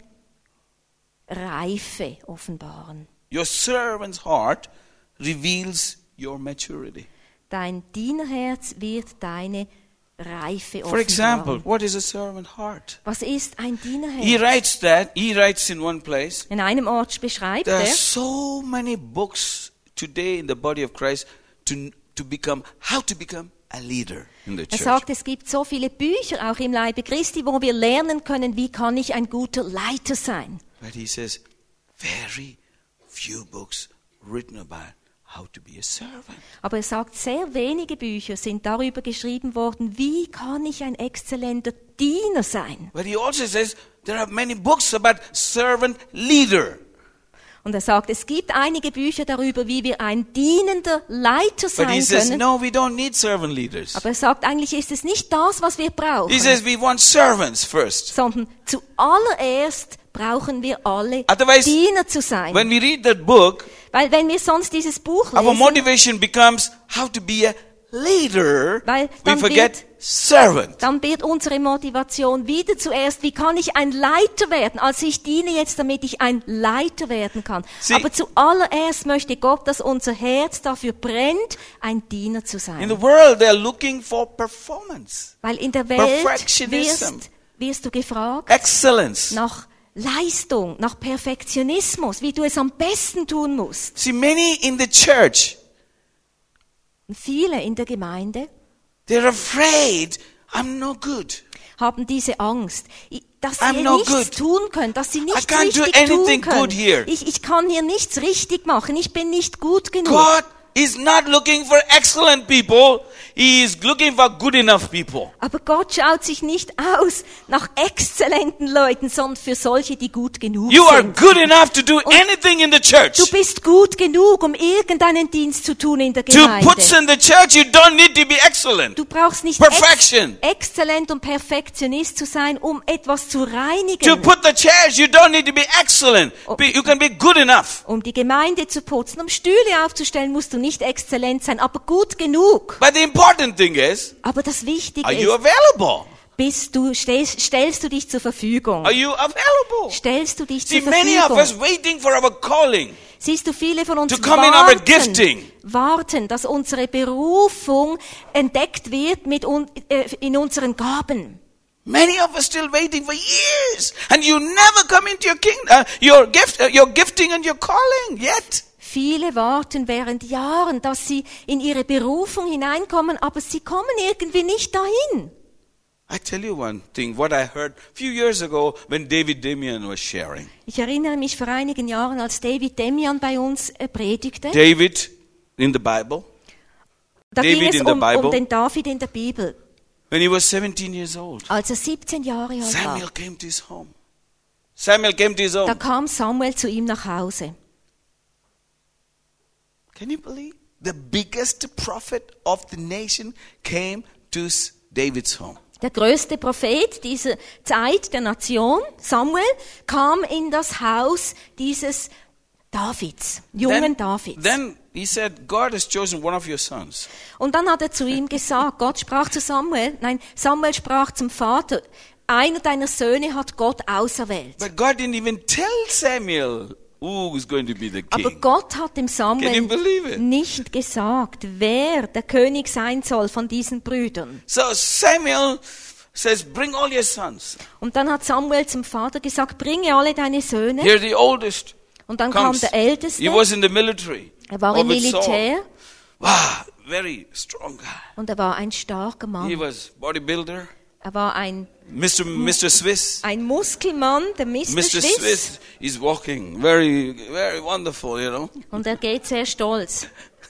Reife offenbaren. Your servant's heart reveals your maturity. Dein Dienerherz wird deine Reife For example, offenbaren. what is a servant heart? Was ist ein He Dienerherz? writes that. He writes in one place. In einem Ort beschreibt There are er, so many books today in the body of Christ to to become how to become a leader in the er church. sagt, es gibt so viele Bücher auch im Leibe Christi, wo wir lernen können, wie kann ich ein guter Leiter sein. But he says, very few books written about how to be a servant. Aber er sagt, sehr wenige Bücher sind darüber geschrieben worden, wie kann ich ein exzellenter Diener sein. But he also says there are many books about servant leader. Und er sagt, es gibt einige Bücher darüber, wie wir ein dienender Leiter But he sein says, können. no, we don't need servant leaders. Aber er sagt, eigentlich ist es nicht das, was wir brauchen, He says we want servants first. sondern zuallererst brauchen wir alle Otherwise, Diener zu sein. When we read that book, Weil wenn wir sonst dieses Buch our lesen, motivation becomes how to be a leader. Weil We dann forget wird- servant. dann wird unsere Motivation wieder zuerst, wie kann ich ein Leiter werden? Also ich diene jetzt, damit ich ein Leiter werden kann. See- Aber zuallererst möchte Gott, dass unser Herz dafür brennt, ein Diener zu In sein. the world, they're looking for performance, Weil in der Welt Perfectionism. wirst, wirst du gefragt excellence. nach Leistung, nach Perfektionismus, wie du es am besten tun musst. See, many in the church, Und viele in der Gemeinde they're afraid I'm no good. haben diese Angst, i- dass sie I'm no nichts good. tun können, dass sie nichts can't do richtig anything tun können. good here. Ich, ich kann hier nichts richtig machen, ich bin nicht gut genug. God is not looking for excellent people. He is looking for good enough people. Aber Gott schaut sich nicht aus nach exzellenten Leuten, sondern für solche, die gut genug You are sind. good enough to do anything in the church. Du bist gut genug, um irgendeinen Dienst zu tun in der To Gemeinde. put in the church, you don't need to be excellent. Du brauchst nicht Perfection. ex exzellent und Perfektionist zu sein, um etwas zu To reinigen, put the chairs, you don't need to be excellent. Be, you can be good enough. um die Gemeinde zu putzen, um Stühle aufzustellen, musst du nicht exzellent sein, aber gut genug. But the important thing is, Aber das Wichtige are you ist, available? bist du, stellst, stellst du dich zur Verfügung. Are you available? Stellst du dich See, zur many of Verfügung. us waiting for our calling. Siehst du, viele von uns To come in our warten, gifting. warten, dass unsere Berufung entdeckt wird mit un, äh, in unseren Gaben. Many of us still waiting for years, and you never come into your king, uh, your gift, uh, your gifting and your calling yet. Viele warten während Jahren, dass sie in ihre Berufung hineinkommen, aber sie kommen irgendwie nicht dahin. I tell you one thing, what I heard a few years ago when David Damian was sharing. Ich erinnere mich vor einigen Jahren, als David Demian bei uns äh, predigte. David in the Bible, Da David ging es in the um, Bible. um den David in der Bibel, when he was seventeen years old, als er siebzehn Jahre alt Samuel war. came to his home. Samuel came to his Da home. kam Samuel zu ihm nach Hause. Can you believe? The biggest prophet of the nation came to s- David's home. Der größte Prophet dieser Zeit der Nation, Samuel, kam in das Haus dieses Davids, jungen Then, Davids. then he said, God has chosen one of your sons. Und dann hat er zu ihm gesagt, Gott sprach zu Samuel, nein, Samuel sprach zum Vater, einer deiner Söhne hat Gott auserwählt. But God didn't even tell Samuel who is going to be the Aber king. Gott hat dem Can you believe Samuel it? nicht gesagt, wer der König sein soll von diesen Brüdern. So Samuel says, bring all your sons. Und dann hat Samuel zum Vater gesagt, bringe alle deine Söhne. Here the oldest Und dann comes. kam der Älteste, He was in the military. er war im Of its soul. Militär Wow, very strong guy. und er war ein starker He Mann. was bodybuilder. Er war ein, Mister Mister Swiss. ein Muskelmann, der Mister Mister Swiss. Swiss is walking very, very wonderful, you know. Und er geht sehr stolz.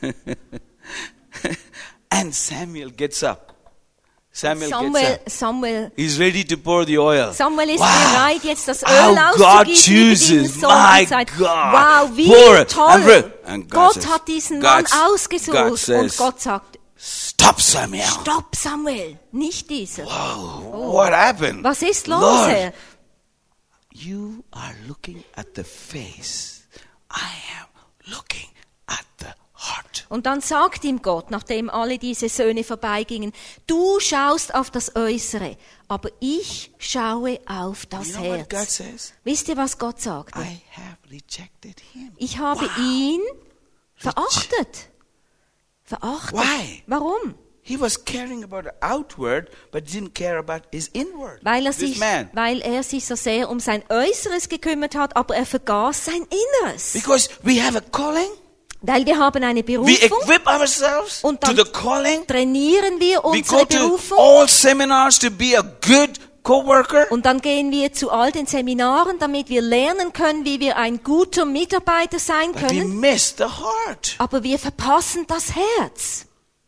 And Samuel gets up. Samuel, Samuel, gets up. Samuel, He's ready to pour the oil. Samuel ist Wow. bereit, jetzt das Öl How God auszugießen über diesen chooses, Sohn my und sagt, God. wow, wie Pour it. toll. And re- and God Gott says- hat diesen God Mann s- God ausgesucht. says- Und Gott sagt, Stop, Samuel. stopp Samuel, nicht dieser. Oh, what happened? Was ist los, Lord, Herr? you are looking at the face. I am looking at the heart. Und dann sagt ihm Gott, nachdem alle diese Söhne vorbeigingen, du schaust auf das Äußere, aber ich schaue auf das You know what God Herz. says? Wisst ihr, was Gott sagte? I have rejected him. Ich habe Wow. ihn verachtet. Verachtet. Why? Warum? He was caring about the outward, but didn't care about his inward. Weil er, This sich, man. weil er sich so sehr um sein Äußeres gekümmert hat, aber er vergaß sein Inneres. Because we have a calling. Weil wir haben eine We Berufung, equip ourselves Und to dann the calling. trainieren wir We unsere go to Berufung all seminars to be a good co-worker. und dann gehen wir zu all den Seminaren, damit wir lernen können, wie wir ein guter Mitarbeiter sein But we können. miss the heart. Aber wir verpassen das Herz.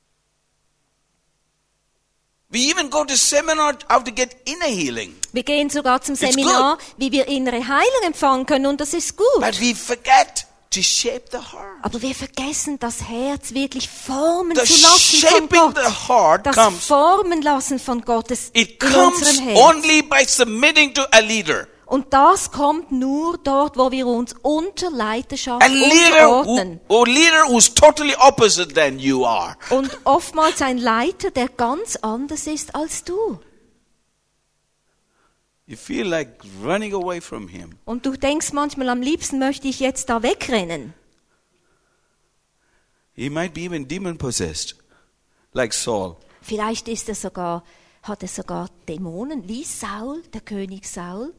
We even go to seminar how to get inner healing. Wir gehen sogar zum It's Seminar, wie wir innere Heilung empfangen können, und das ist gut. But we forget to shape the heart. Aber wir vergessen, das Herz wirklich formen The zu lassen von shaping Gott. the heart Das comes. Formen lassen von Gottes It in comes unserem Herz. only by submitting to a leader. Und das kommt nur dort, wo wir uns unter Leiterschaft A leader, who, unterordnen. a leader who's totally opposite than you are. Und oftmals ein Leiter, der ganz anders ist als du. You feel like running away from him. Und du denkst manchmal, am liebsten möchte ich jetzt da wegrennen. He might be even demon possessed, like Saul. Vielleicht ist er sogar, hat er sogar Dämonen, wie Saul, der König Saul.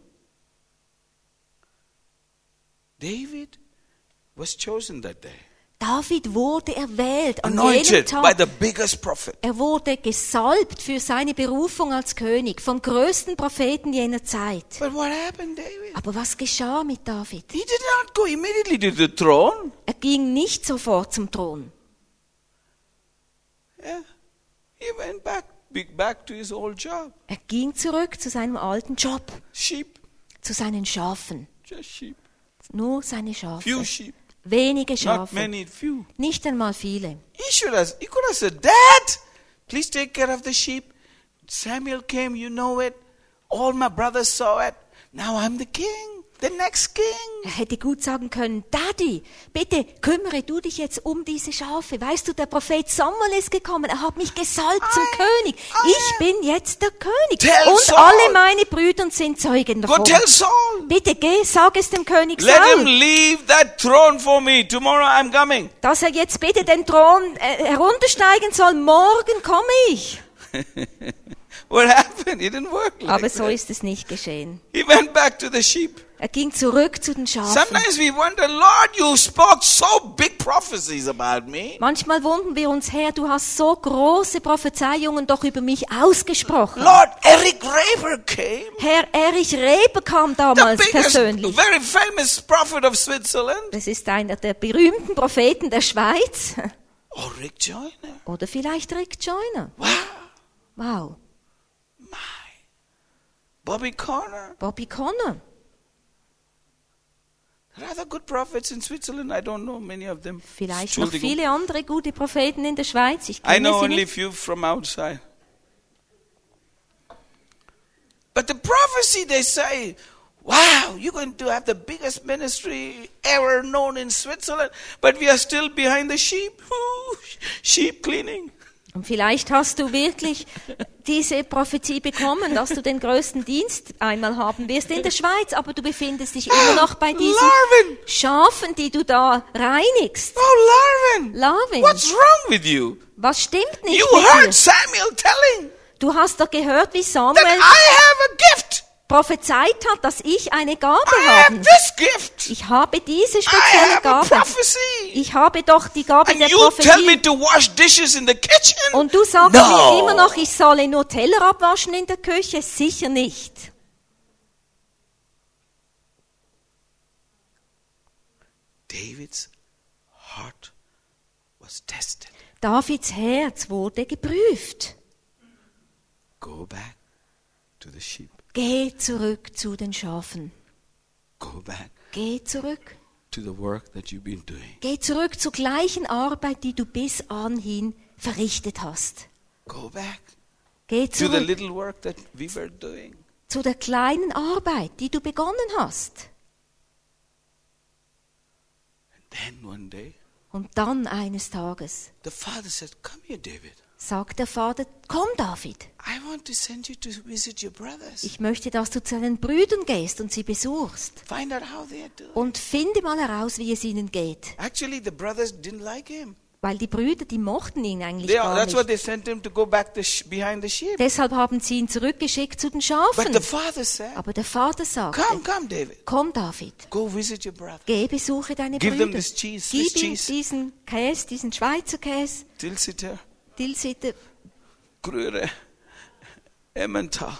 David was chosen that day, David wurde erwählt an jenem anointed by Tag. the biggest prophet. Er wurde gesalbt für seine Berufung als König vom größten Propheten jener Zeit. But what happened, David? Aber was geschah mit David? He did not go immediately to the throne. Er ging nicht sofort zum Thron. Yeah. He went back, back to his old job. Er ging zurück zu seinem alten Job, Sheep, zu seinen Schafen. just sheep. Nur seine Few Schafe. sheep, Wenige not Schafe. many, few. Nicht einmal viele. He should have, he could have said, Dad, please take care of the sheep. Samuel came, you know it. All my brothers saw it. Now I'm the king, the next king. Er hätte gut sagen können, Daddy, bitte kümmere du dich jetzt um diese Schafe. Weißt du, der Prophet Samuel ist gekommen, er hat mich gesalbt zum I- König. I Ich bin jetzt der König. Tell Und Saul. alle meine Brüder sind Zeugen Go davon. tell Saul. Bitte geh, sag es dem König Let him Saul, leave that throne for me. Tomorrow I'm coming. dass er jetzt bitte den Thron äh, heruntersteigen soll. Morgen komme ich. What happened? It didn't work like Aber so that. ist es nicht geschehen. He went back to the sheep. Er ging zurück zu den Schafen. Sometimes we wonder, Lord, you spoke so big prophecies about me. Manchmal wundern wir uns, Herr, du hast so große Prophezeiungen doch über mich ausgesprochen. Lord, Eric Raver came. Herr Erich Reber kam The damals biggest, persönlich. very famous prophet of Switzerland. Das ist einer der berühmten Propheten der Schweiz. Or Rick Joyner. Oder vielleicht Rick Joyner. Wow. Wow. My. Bobby Conner. Bobby Conner. There are other good prophets in Switzerland. I don't know many of them. Vielleicht noch Entschuldigung. viele andere gute Propheten in der Schweiz. Ich I kenne know sie only nicht. few from outside. But the prophecy, they say, wow, you're going to have the biggest ministry ever known in Switzerland, but we are still behind the sheep. Woo, sheep cleaning. Und vielleicht hast du wirklich diese Prophezie bekommen, dass du den größten Dienst einmal haben wirst in der Schweiz, aber du befindest dich immer noch bei diesen Larvin! Schafen, die du da reinigst. Oh, Larvin! Larvin, What's wrong with you? was stimmt nicht You mit heard dir? Samuel telling Du hast doch gehört, wie that Samuel I have a gift. prophezeit hat, dass ich eine Gabe I have habe. this gift. Ich habe diese I spezielle have a Gabe. prophecy. Ich habe doch die Gabe And der you tell me Prophetie. to wash dishes in the kitchen? Und du sagst No. mir immer noch, ich solle nur Teller abwaschen in der Küche? Sicher nicht. David's heart was tested. Davids Herz wurde geprüft. Go back to the sheep. Geh zurück zu den Schafen. Go back Geh zurück. to the work that you've been doing. Geh zurück zur gleichen Arbeit, die du bis anhin verrichtet hast. Go back Geh to the zurück little work that we were doing. zu der kleinen Arbeit, die du begonnen hast. And then one day, Und dann eines Tages the father said, come here, David. sagt der Vater, komm David, I want to send you to visit your brothers. ich möchte, dass du zu deinen Brüdern gehst und sie besuchst. Find out how they are doing. Und finde mal heraus, wie es ihnen geht. Actually, the brothers didn't like him. Weil die Brüder, die mochten ihn eigentlich They, gar that's why nicht. they sent him to go back the sh- behind the sheep. Deshalb haben sie ihn zurückgeschickt zu den But Schafen. the father said, Aber der Vater sagte, come, come, David. komm David, Go visit your brother. geh besuche deine Give them Brüder. this cheese, Swiss Gib ihm cheese. diesen Käse, diesen Schweizer Käse, Tilsiter, Tilsiter, Gruyere, Emmental.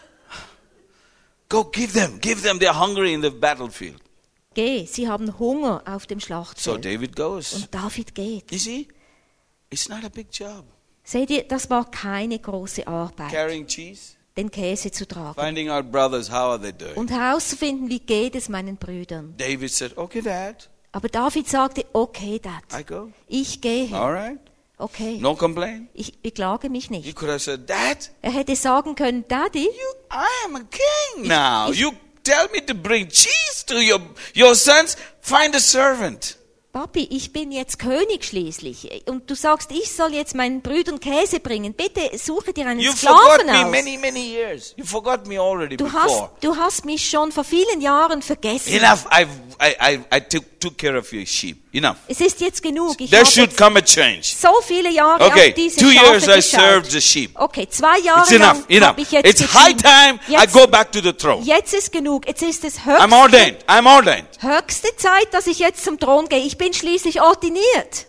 Go give them, give them. They're hungry in the battlefield. geh, sie haben Hunger auf dem So Schlachtfeld. David goes. Und David geht. You see, it's not a big job. Seht ihr, das war keine große Arbeit, Carrying cheese, den Käse zu tragen. finding out brothers, how are they doing? Und herauszufinden, wie geht es meinen Brüdern. David said, okay, Dad, Aber David sagte, okay, Dad, I go. ich gehe. All right. Okay, No complaint. ich beklage mich You nicht. could have said, Dad, Er hätte sagen können, Daddy, you, I am a king now. ich- You tell me to bring cheese to your, your sons. Find a servant. Papi, ich bin jetzt König schließlich. Und du sagst, ich soll jetzt meinen Brüdern Käse bringen. Bitte suche dir einen You forgot Sklaven me aus. many, many years. You forgot me already Du before. hast, du hast mich schon vor vielen Jahren vergessen. Enough. I've, I, I, I took, took care of your sheep. Enough. Es ist jetzt genug. Ich There habe should jetzt come a change. so viele Jahre Okay, auf diese two Schafe years I geschaut. served the sheep. Okay, zwei Jahre It's enough, lang enough. habe ich jetzt It's high gedient. time I Jetzt, go back to the throne. jetzt ist genug. Jetzt ist es I'm höchste, ordained. I'm ordained. höchste Zeit, dass ich jetzt zum Thron gehe. Ich bin schließlich ordiniert.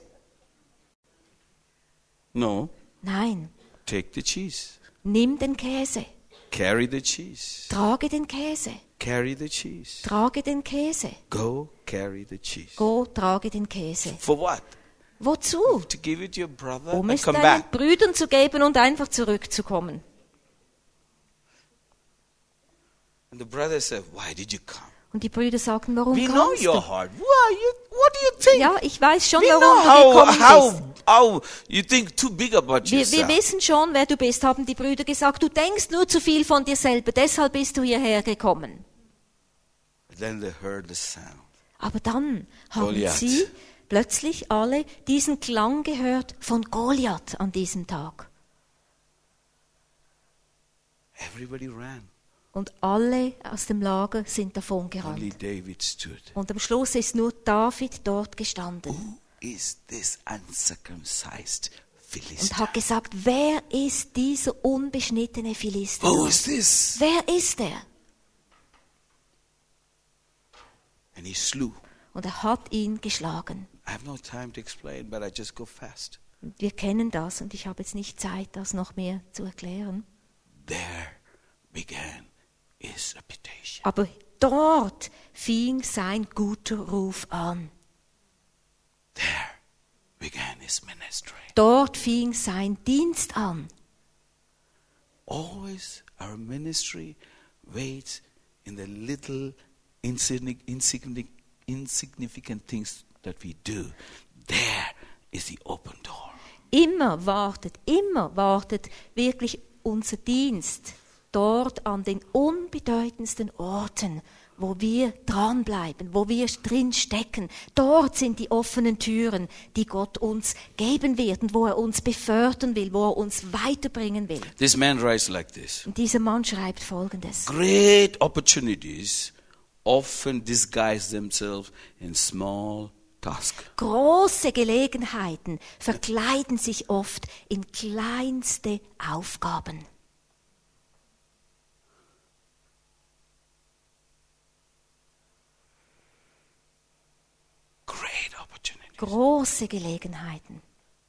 No, Nein, take the cheese. nimm den Käse. Carry the cheese. Trage den Käse. Carry the cheese. Trage den Käse. Go carry the cheese. Go, trage den Käse. For what? Wozu? To give it to your brother Um and es come deinen back. Brüdern zu geben und einfach zurückzukommen. And the brother said, why did you come? Und die Brüder sagten, warum We know kamst your du? heart. Why you, what do you think? Ja, ich weiß schon, We warum know du how, gekommen how, bist. how you think too big about Wir, wir yourself. wissen schon, wer du bist, haben die Brüder gesagt. Du denkst nur zu viel von dir selber, deshalb bist du hierher gekommen. Then they heard the sound. Aber dann haben Goliath. sie plötzlich alle diesen Klang gehört von Goliath an diesem Tag. Everybody ran. Und alle aus dem Lager sind Only davongerannt. David stood. Und am Schluss ist nur David dort gestanden Who is this uncircumcised und Philistine? hat gesagt, wer ist dieser unbeschnittene Philister? Who is this? Wer ist er? And he slew. Und er hat ihn geschlagen. I have no time to explain, but I just go fast. Und wir kennen das und ich habe jetzt nicht Zeit, das noch mehr zu erklären. There began his reputation. Aber dort fing sein guter Ruf an. There began his ministry. Dort fing sein Dienst an. Always our ministry waits in the little insigni- insigni- insignificant things that we do. There is the open door. Immer wartet, immer wartet wirklich unser Dienst dort an den unbedeutendsten Orten, wo wir dranbleiben, wo wir drin stecken. Dort sind die offenen Türen, die Gott uns geben wird und wo er uns befördern will, wo er uns weiterbringen will. This man writes like this. Und dieser Mann schreibt Folgendes. Great opportunities often disguise themselves in small tasks. Große Gelegenheiten verkleiden sich oft in kleinste Aufgaben. Great opportunities. Große Gelegenheiten.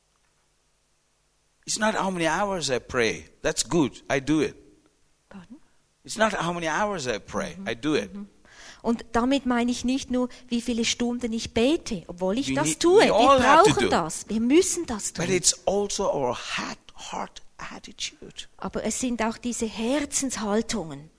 It's not how many hours I pray. That's good. I do it. Pardon? It's not how many hours I pray. I do it. Und damit meine ich nicht nur, wie viele Stunden ich bete, obwohl ich We das need- tue. we Wir all have to brauchen do. das. Wir müssen das But tun. it's also our heart, heart attitude. Aber es sind auch diese Herzenshaltungen,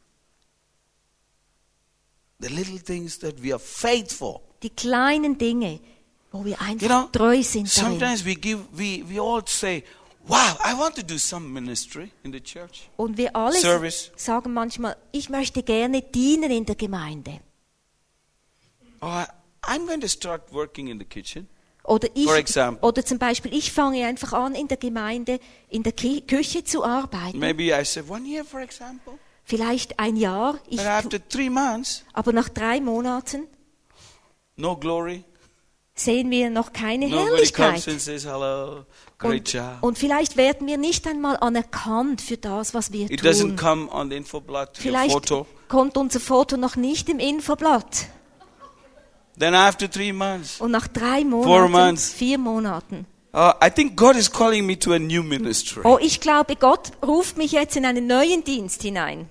The little things that we are faithful. die kleinen Dinge, wo wir einfach You know, treu sind darin. sometimes we give, we, we all say, wow, I want to do some ministry in the church. Und wir alle Service. sagen manchmal, ich möchte gerne dienen in der Gemeinde. Or I'm going to start working in the kitchen. Oder, ich, For example. oder zum Beispiel, ich fange einfach an, in der Gemeinde, in der Ki- Küche zu arbeiten. Maybe I said one year, for example. Vielleicht ein Jahr, ich, But after three months, aber nach drei Monaten no glory. sehen wir noch keine Nobody comes Herrlichkeit. and says hello, great Und, job. und vielleicht werden wir nicht einmal anerkannt für das, was wir It doesn't tun. come on the infoblatt, your Vielleicht photo. kommt unser Foto noch nicht im Infoblatt. Then after three months, Und nach drei Four Monaten, months. vier Monaten. uh, I think God is calling me to a new ministry. Oh, ich glaube, Gott ruft mich jetzt in einen neuen Dienst hinein.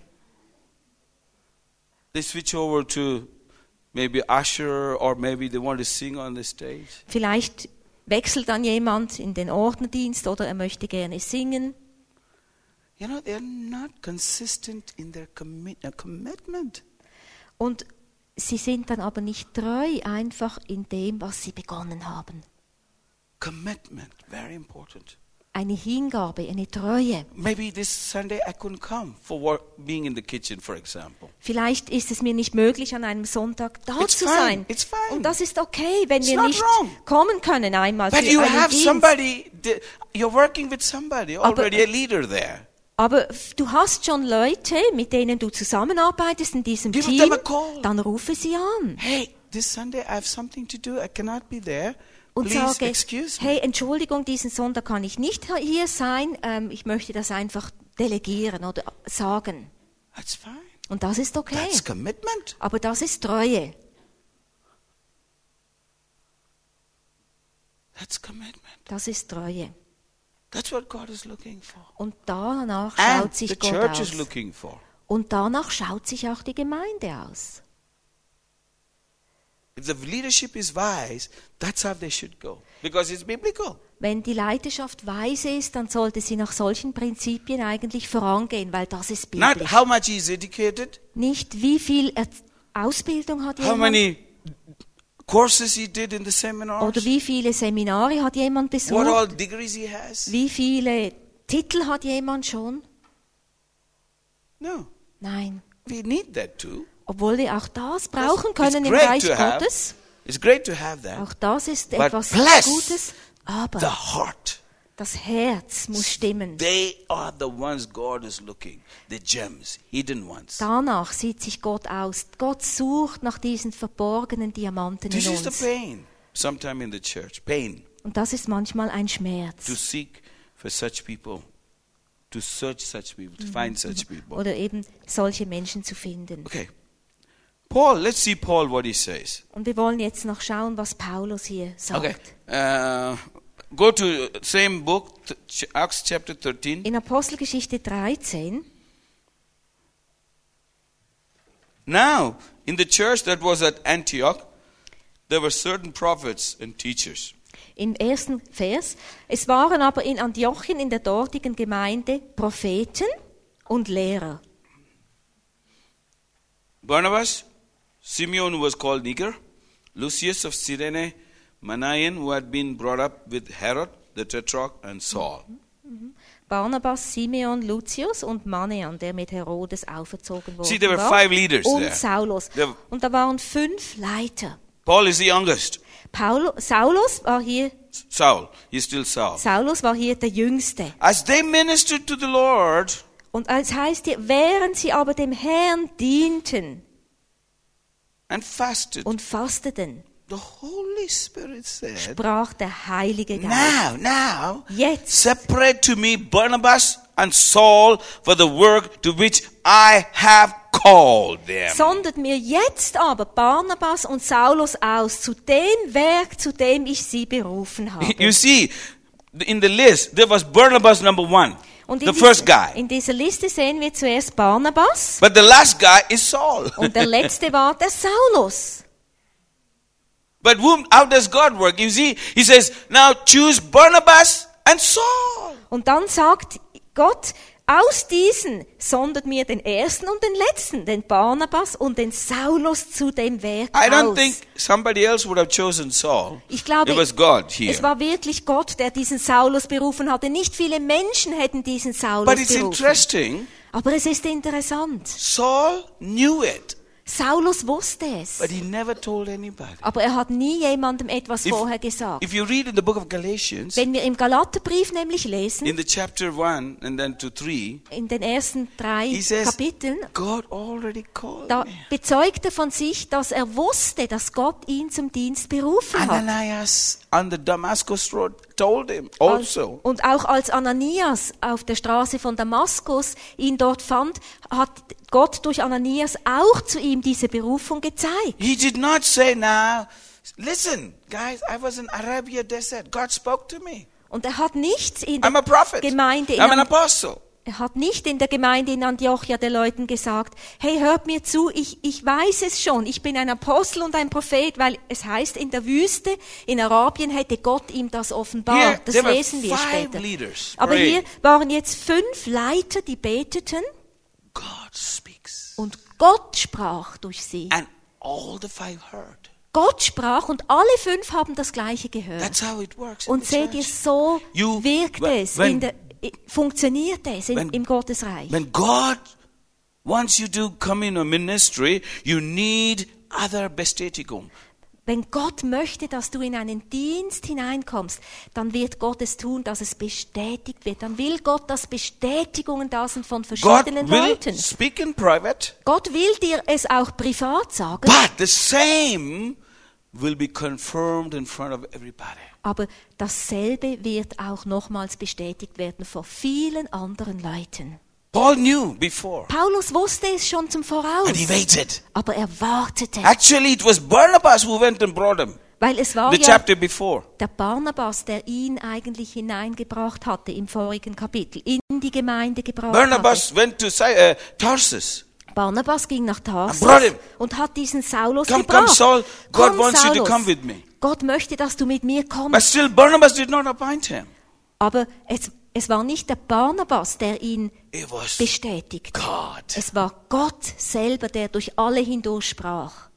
They switch over to maybe usher, or maybe they want to sing on the stage. Vielleicht wechselt dann jemand in den Ordnerdienst oder er möchte gerne singen. You know, they're not consistent in their commit- uh, commitment. Und sie sind dann aber nicht treu einfach in dem, was sie begonnen haben. Commitment, very important. Eine Hingabe, eine Treue. Maybe this Sunday I couldn't come for work, being in the kitchen, for example. Vielleicht ist es mir nicht möglich, an einem Sonntag da It's zu fine, sein. it's fine. Und das ist okay, wenn It's wir not nicht wrong. kommen können einmal But für you einen have Dienst. somebody, th- you're working with somebody, Aber- already a leader there. Aber f- du hast schon Leute, mit denen du zusammenarbeitest in diesem Give Team. them a call. Dann rufe sie an Hey, this Sunday I have something to do, I cannot be there. und Please sage, excuse me. hey, Entschuldigung, diesen Sonntag kann ich nicht hier sein. Ähm, ich möchte das einfach delegieren oder sagen. That's fine. Und das ist okay. That's commitment. Aber das ist Treue. That's commitment. Das ist Treue. That's what God is looking for. Und danach And schaut the sich Gott church is aus. looking for. Und danach schaut sich auch die Gemeinde aus. If the leadership is wise, that's how they should go. Because it's biblical. Wenn die Leiterschaft weise ist, dann sollte sie nach solchen Prinzipien eigentlich vorangehen, weil das ist Not biblisch. how much he is educated, Nicht wie viel Er- Ausbildung hat how jemand many courses he did in the seminars, oder wie viele Seminare hat jemand what all besucht, degrees he has. wie viele Titel hat jemand schon. No, Nein, we need that too. obwohl wir auch das brauchen It's können im great Reich to have. Gottes. It's great to have that. Auch das ist But etwas bless Gutes, aber The heart. das Herz muss stimmen. They are the ones God is looking, the gems, hidden ones. Danach sieht sich Gott aus. Gott sucht nach diesen verborgenen Diamanten This in is the uns. pain, sometime in the church. Pain Und das ist manchmal ein to Schmerz. seek for such people, to search such people, to find such people. Oder eben solche Menschen zu finden. Okay. Paul, let's see Paul what he says. Und wir wollen jetzt noch schauen, was Paulus hier sagt. Okay. Uh, go to same book, th- Acts chapter thirteen. In Apostelgeschichte dreizehn. Now, in the church that was at Antioch, there were certain prophets and teachers. Im ersten Vers. Es waren aber in Antiochien in der dortigen Gemeinde Propheten und Lehrer. Barnabas, Simeon who was called Niger, Lucius of Cyrene, Manaen who had been brought up with Herod the Tetrarch, and Saul. Barnabas, Simeon, Lucius und Manaen, der mit Herodes auferzogen worden See, there were war. five leaders und there. Saulus. There- Und da waren fünf Leiter. Paul is the youngest. Paul, Saulus war hier, Saul, he's still Saul. Saulus war hier der Jüngste. As they ministered to the Lord, Und es heißt hier, während sie aber dem Herrn dienten and fasted, und fasteten, the Holy Spirit said, sprach der Heilige Geist. Now, now, Jetzt separate to me Barnabas and Saul for the work to which I have called them. Sondert mir jetzt aber Barnabas und Saulus aus zu dem Werk, zu dem ich sie berufen habe. You see, in the list, there was Barnabas number one, Und the in, first dieser, guy. in dieser Liste sehen wir zuerst Barnabas But the last guy is Saul. und der letzte war der Saulus. But whom, how does God work? You see, he says, now choose Barnabas and Saul. Und dann sagt Gott, aus diesen sondert mir den ersten und den letzten, den Barnabas und den Saulus zu dem Werk I don't aus. think somebody else would have chosen Saul. Ich glaube, It was God here. es war wirklich Gott, der diesen Saulus berufen hatte. Nicht viele Menschen hätten diesen Saulus But it's berufen. interesting. Aber es ist interessant. Saul knew it, Saulus wusste es. but he never told anybody. Aber er hat nie jemandem etwas If- vorher gesagt. If you read in the book of Galatians, Wenn wir im Galaterbrief nämlich lesen, in the chapter one and then to three, in den ersten drei he says, Kapiteln, God already called da me. bezeugt er von sich, dass er wusste, dass Gott ihn zum Dienst berufen hat. Ananias on the Damascus road told him Als- also. Und auch als Ananias auf der Straße von Damaskus ihn dort fand, hat Gott durch Ananias auch zu ihm diese Berufung gezeigt. He did not say, now, listen, guys, I was in Arabia Desert. God spoke to me. Und er hat nicht in I'm a der prophet. Gemeinde in I'm an An- apostle. er hat nicht in der Gemeinde in Antiochia den Leuten gesagt, hey, hört mir zu, ich, ich weiß es schon, ich bin ein Apostel und ein Prophet, weil es heißt, in der Wüste, in Arabien hätte Gott ihm das Here, offenbart. Das there were lesen wir five später. leaders. Aber praying. hier waren jetzt fünf Leiter, die beteten God speaks. und Gott sprach durch sie. And all the five heard. Gott sprach und alle fünf haben das Gleiche gehört. That's how it works in Und the seht ihr, church. so You- wirkt when- es, when- in der, funktioniert es in, when- im Gottesreich. When God wants you to come in a ministry, you need other Bestätigung. Wenn Gott möchte, dass du in einen Dienst hineinkommst, dann wird Gott es tun, dass es bestätigt wird. Dann will Gott, dass Bestätigungen da sind von God verschiedenen will Leuten. speak in private, Gott will dir es auch privat sagen, but the same will be confirmed in front of everybody. aber dasselbe wird auch nochmals bestätigt werden vor vielen anderen Leuten. Paul knew before, Paulus wusste es schon zum Voraus, and he waited. aber er wartete, Actually, it was Barnabas who went and brought him. weil es war The ja chapter before. der Barnabas, der ihn eigentlich hineingebracht hatte im vorigen Kapitel, in die Gemeinde gebracht Barnabas went to Si- uh, Tarsus. hatte. Barnabas ging nach Tarsus brought him. und hat diesen Saulus Come, gebracht. come, Saul. God Komm, wants you to Saulus. come with me. Gott möchte, dass du mit mir But kommst. still, Barnabas did not appoint him. Aber es, es war nicht der Barnabas, der ihn It was bestätigt. God. Es war Gott selber, der durch alle hindurch sprach.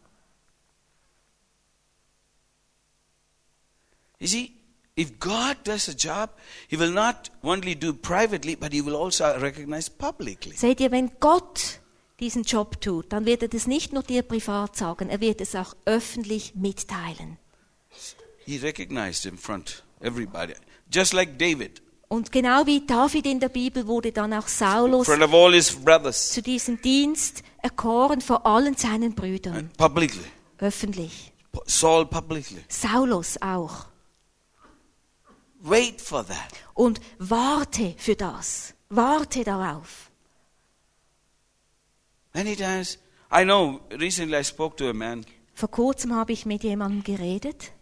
You see, if God does a job, He will not only do privately, but He will also recognize publicly. Seht ihr, wenn Gott diesen Job tut, dann wird er das nicht nur dir privat sagen, er wird es auch öffentlich mitteilen. He recognized in front everybody, just like David, Und genau wie David in der Bibel wurde dann auch in Saulus front of all his brothers, zu diesem Dienst erkoren vor allen seinen Brüdern, publicly. öffentlich. Saul publicly. Saulus auch. Wait for that. Und warte für das. Warte darauf. Many times, I know. Recently, I spoke to a man. Vor kurzem habe ich mit jemandem geredet,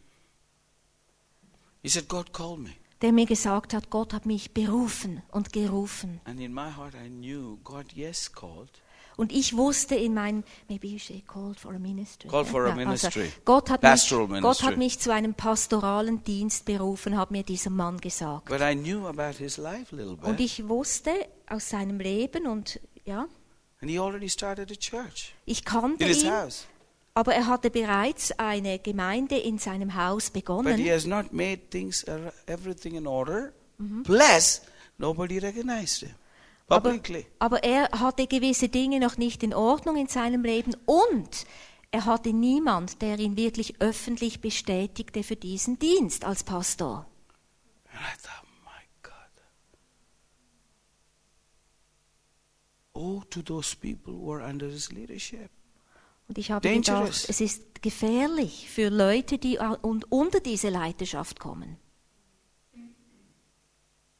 He said, "God called me," der mir gesagt hat, Gott hat mich berufen und gerufen. and in my heart, I knew God, yes, called. Und ich wusste in meinem, maybe you say called for a ministry. Called for a Ja, ministry. Also Gott, hat mich, Pastoral Gott ministry. hat mich zu einem pastoralen Dienst berufen, hat mir dieser Mann gesagt. But I knew about his life a little Und bit, ich wusste aus seinem Leben und ja, and he already started a church ich kannte in his ihn, house. aber er hatte bereits eine Gemeinde in seinem Haus But he begonnen. has not made things, ar- everything in order. Plus, nobody recognized him Aber, publicly. aber er hatte gewisse Dinge noch nicht in Ordnung in seinem Leben und er hatte niemand, der ihn wirklich öffentlich bestätigte für diesen Dienst als Pastor. And I thought, my God. Oh, to those people who are under his leadership. Und ich habe Dangerous. gedacht, es ist gefährlich für Leute, die au- und unter diese Leiterschaft kommen.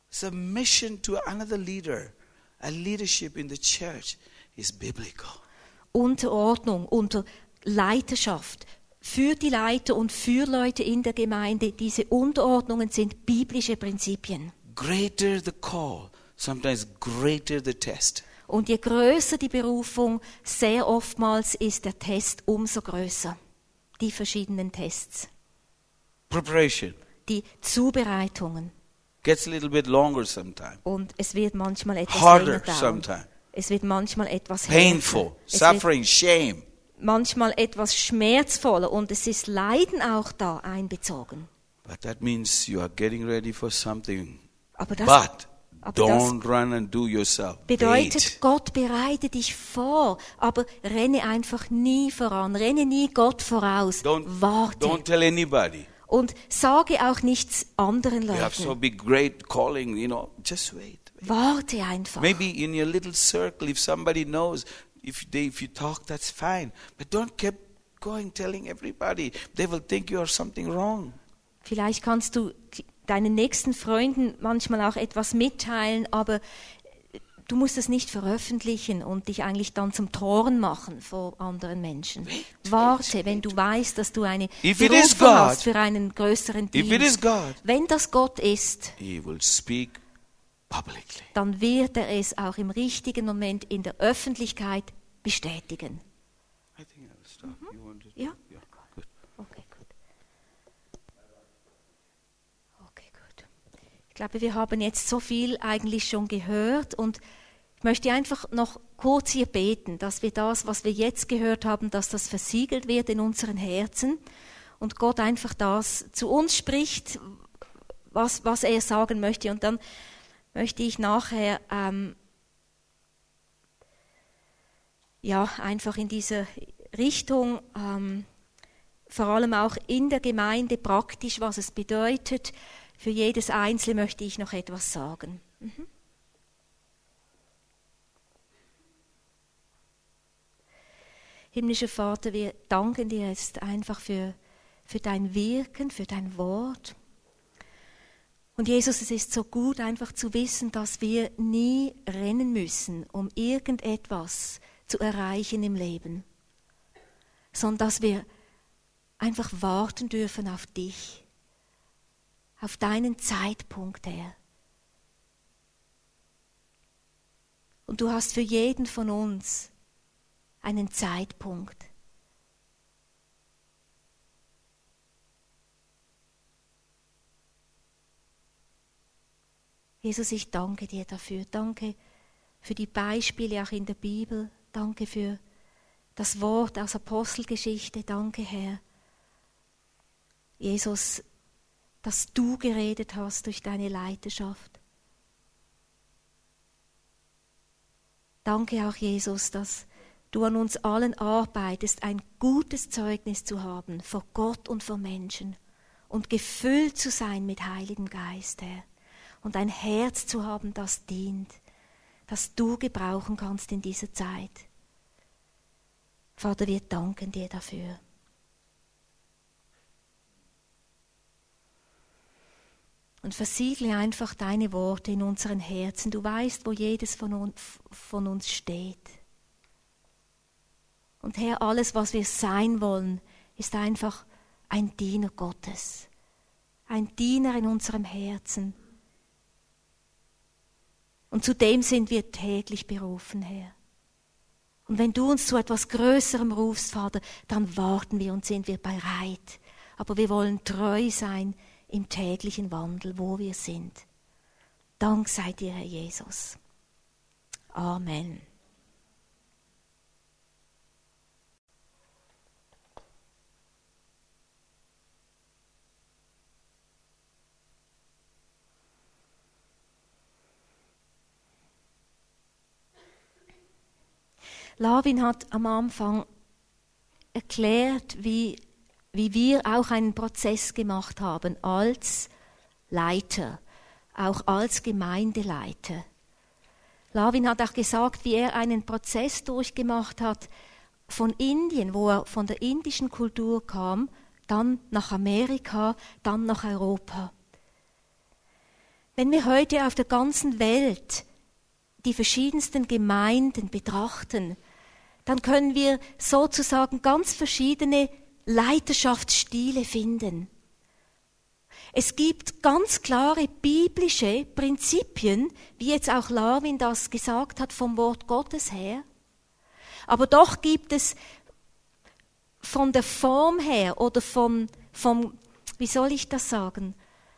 Submission to another leader, a leadership in the church, is biblical. Unterordnung, unter Leiterschaft, für die Leiter und für Leute in der Gemeinde. Diese Unterordnungen sind biblische Prinzipien. Greater the call, sometimes greater the test. Und je größer die Berufung, sehr oftmals ist der Test umso größer. Die verschiedenen Tests. Preparation Die Zubereitungen. gets a little bit longer sometimes. Und es wird manchmal etwas Harder länger dauern. sometimes. Es wird manchmal etwas Painful, härter. Es wird suffering, shame. manchmal etwas schmerzvoller und es ist Leiden auch da einbezogen. But that means you are getting ready for something. Aber das, But aber das don't run and do yourself. bedeutet, Wait. Gott bereite dich vor, aber renne einfach nie voran, renne nie Gott voraus, Don't, warte. don't tell anybody. Und sage auch nichts anderen You have so Leuten. big, great calling, you know. Just wait. wait. Warte einfach. Maybe in your little circle, if somebody knows, if they, if you talk, that's fine. But don't keep going telling everybody. They will think you are something wrong. Vielleicht kannst du deinen nächsten Freunden manchmal auch etwas mitteilen, aber du musst es nicht veröffentlichen und dich eigentlich dann zum Toren machen vor anderen Menschen. Wait, Warte, wait, wenn wait. du weißt, dass du eine If it is Berufung God, hast für einen größeren If it is Dienst. God, Wenn das Gott ist, He will speak publicly. dann wird er es auch im richtigen Moment in der Öffentlichkeit bestätigen. I think I will stop. You want to? Ja? Yeah, good. Okay, gut. Okay, gut. Ich glaube, wir haben jetzt so viel eigentlich schon gehört und ich möchte einfach noch kurz hier beten, dass wir das, was wir jetzt gehört haben, dass das versiegelt wird in unseren Herzen und Gott einfach das zu uns spricht, was, was er sagen möchte. Und dann möchte ich nachher ähm, ja, einfach in dieser Richtung ähm, vor allem auch in der Gemeinde praktisch, was es bedeutet. Für jedes Einzelne möchte ich noch etwas sagen. Mhm. Himmlischer Vater, wir danken dir jetzt einfach für, für dein Wirken, für dein Wort. Und Jesus, es ist so gut, einfach zu wissen, dass wir nie rennen müssen, um irgendetwas zu erreichen im Leben, sondern dass wir einfach warten dürfen auf dich, auf deinen Zeitpunkt, Herr. Und du hast für jeden von uns einen Zeitpunkt. Jesus, ich danke dir dafür. Danke für die Beispiele auch in der Bibel. Danke für das Wort aus Apostelgeschichte. Danke, Herr. Jesus, dass du geredet hast durch deine Leiterschaft. Danke auch, Jesus, dass du an uns allen arbeitest, ein gutes Zeugnis zu haben vor Gott und vor Menschen und gefüllt zu sein mit Heiligem Geist, Herr. Und ein Herz zu haben, das dient, das du gebrauchen kannst in dieser Zeit. Vater, wir danken dir dafür. Und versiegle einfach deine Worte in unseren Herzen. Du weißt, wo jedes von uns, von uns steht. Und Herr, alles, was wir sein wollen, ist einfach ein Diener Gottes. Ein Diener in unserem Herzen. Und zu dem sind wir täglich berufen, Herr. Und wenn du uns zu etwas Größerem rufst, Vater, dann warten wir und sind wir bereit. Aber wir wollen treu sein im täglichen Wandel, wo wir sind. Dank sei dir, Herr Jesus. Amen. Lavin hat am Anfang erklärt, wie, wie wir auch einen Prozess gemacht haben als Leiter, auch als Gemeindeleiter. Lavin hat auch gesagt, wie er einen Prozess durchgemacht hat von Indien, wo er von der indischen Kultur kam, dann nach Amerika, dann nach Europa. Wenn wir heute auf der ganzen Welt die verschiedensten Gemeinden betrachten, dann können wir sozusagen ganz verschiedene Leiterschaftsstile finden. Es gibt ganz klare biblische Prinzipien, wie jetzt auch Larwin das gesagt hat, vom Wort Gottes her. Aber doch gibt es von der Form her oder vom, vom, wie soll ich das sagen,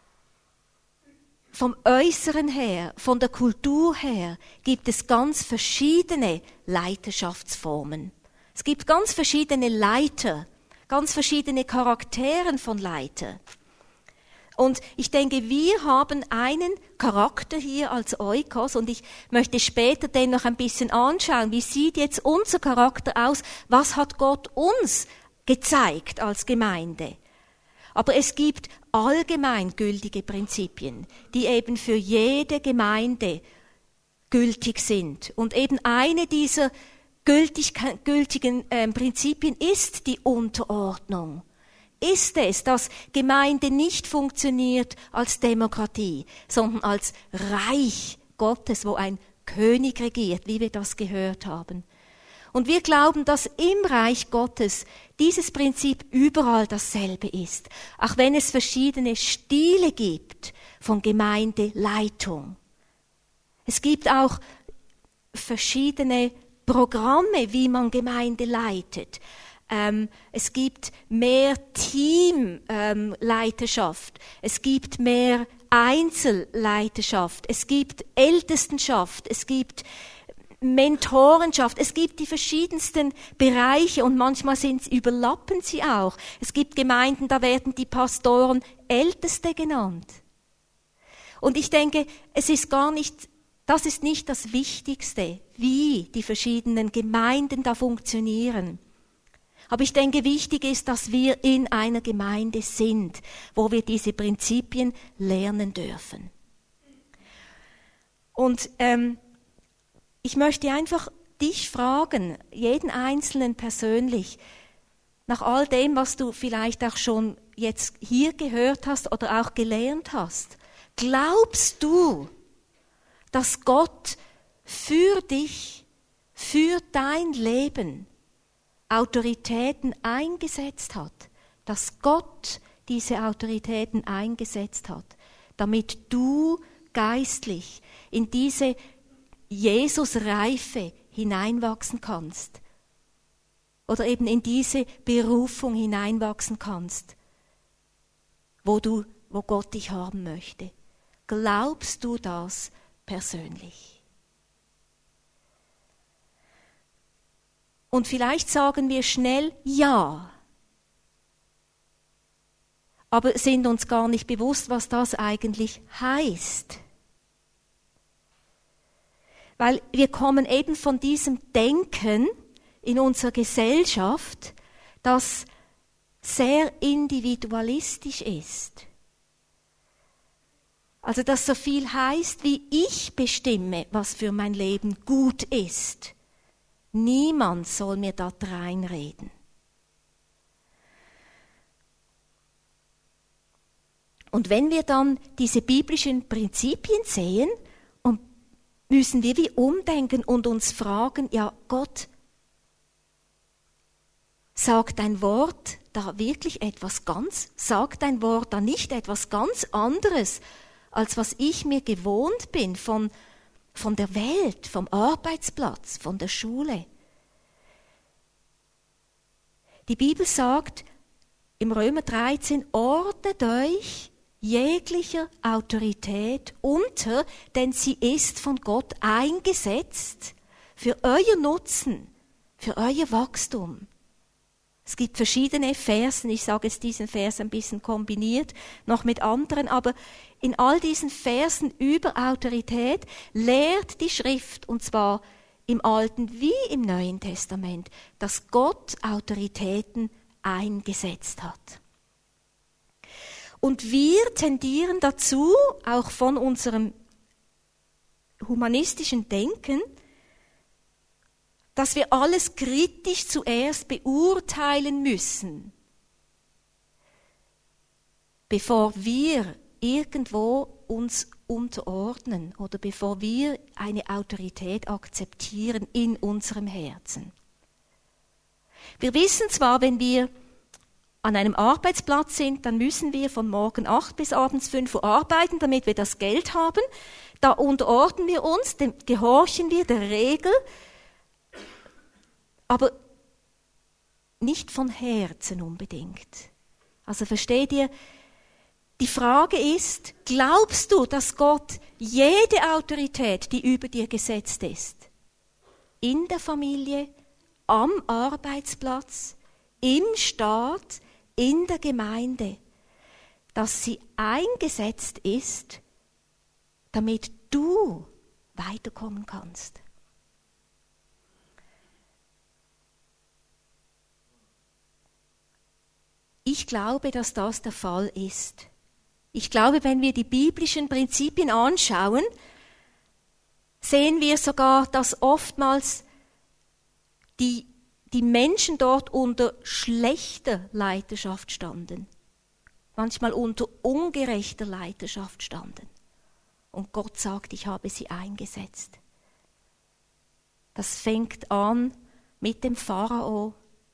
vom Äußeren her, von der Kultur her, gibt es ganz verschiedene Leiterschaftsformen. Es gibt ganz verschiedene Leiter, ganz verschiedene Charakteren von Leiter. Und ich denke, wir haben einen Charakter hier als Oikos und ich möchte später den noch ein bisschen anschauen. Wie sieht jetzt unser Charakter aus? Was hat Gott uns gezeigt als Gemeinde? Aber es gibt allgemeingültige Prinzipien, die eben für jede Gemeinde gültig sind. Und eben eine dieser gültig, gültigen äh, Prinzipien ist die Unterordnung. Ist es, dass Gemeinde nicht funktioniert als Demokratie, sondern als Reich Gottes, wo ein König regiert, wie wir das gehört haben. Und wir glauben, dass im Reich Gottes dieses Prinzip überall dasselbe ist, auch wenn es verschiedene Stile gibt von Gemeindeleitung. Es gibt auch verschiedene Programme, wie man Gemeinde leitet. Ähm, es gibt mehr Teamleiterschaft, ähm, es gibt mehr Einzelleiterschaft, es gibt Ältestenschaft, es gibt Mentorenschaft, es gibt die verschiedensten Bereiche und manchmal sind, überlappen sie auch. Es gibt Gemeinden, da werden die Pastoren Älteste genannt. Und ich denke, es ist gar nicht, das ist nicht das Wichtigste, wie die verschiedenen Gemeinden da funktionieren. Aber ich denke, wichtig ist, dass wir in einer Gemeinde sind, wo wir diese Prinzipien lernen dürfen. Und ähm, ich möchte einfach dich fragen, jeden Einzelnen persönlich, nach all dem, was du vielleicht auch schon jetzt hier gehört hast oder auch gelernt hast, glaubst du, dass Gott für dich, für dein Leben Autoritäten eingesetzt hat, dass Gott diese Autoritäten eingesetzt hat, damit du geistlich in diese Jesus-Reife hineinwachsen kannst oder eben in diese Berufung hineinwachsen kannst, wo du, wo Gott dich haben möchte. Glaubst du das persönlich? Und vielleicht sagen wir schnell ja, aber sind uns gar nicht bewusst, was das eigentlich heißt. Weil wir kommen eben von diesem Denken in unserer Gesellschaft, das sehr individualistisch ist. Also das so viel heißt, wie ich bestimme, was für mein Leben gut ist. Niemand soll mir da reinreden. Und wenn wir dann diese biblischen Prinzipien sehen, und müssen wir wie umdenken und uns fragen, ja Gott, sagt dein Wort da wirklich etwas ganz, sagt dein Wort da nicht etwas ganz anderes, als was ich mir gewohnt bin von von der Welt, vom Arbeitsplatz, von der Schule. Die Bibel sagt im Römer dreizehn, ordnet euch jeglicher Autorität unter, denn sie ist von Gott eingesetzt für euer Nutzen, für euer Wachstum. Es gibt verschiedene Versen, ich sage jetzt diesen Vers ein bisschen kombiniert, noch mit anderen, aber in all diesen Versen über Autorität lehrt die Schrift, und zwar im Alten wie im Neuen Testament, dass Gott Autoritäten eingesetzt hat. Und wir tendieren dazu, auch von unserem humanistischen Denken, dass wir alles kritisch zuerst beurteilen müssen, bevor wir irgendwo uns unterordnen oder bevor wir eine Autorität akzeptieren in unserem Herzen. Wir wissen zwar, wenn wir an einem Arbeitsplatz sind, dann müssen wir von morgen acht bis abends fünf Uhr arbeiten, damit wir das Geld haben. Da unterordnen wir uns, dem gehorchen wir der Regel, aber nicht von Herzen unbedingt. Also versteht ihr, die Frage ist, glaubst du, dass Gott jede Autorität, die über dir gesetzt ist, in der Familie, am Arbeitsplatz, im Staat, in der Gemeinde, dass sie eingesetzt ist, damit du weiterkommen kannst? Ich glaube, dass das der Fall ist. Ich glaube, wenn wir die biblischen Prinzipien anschauen, sehen wir sogar, dass oftmals die, die Menschen dort unter schlechter Leiterschaft standen, manchmal unter ungerechter Leiterschaft standen. Und Gott sagt, ich habe sie eingesetzt. Das fängt an mit dem Pharao,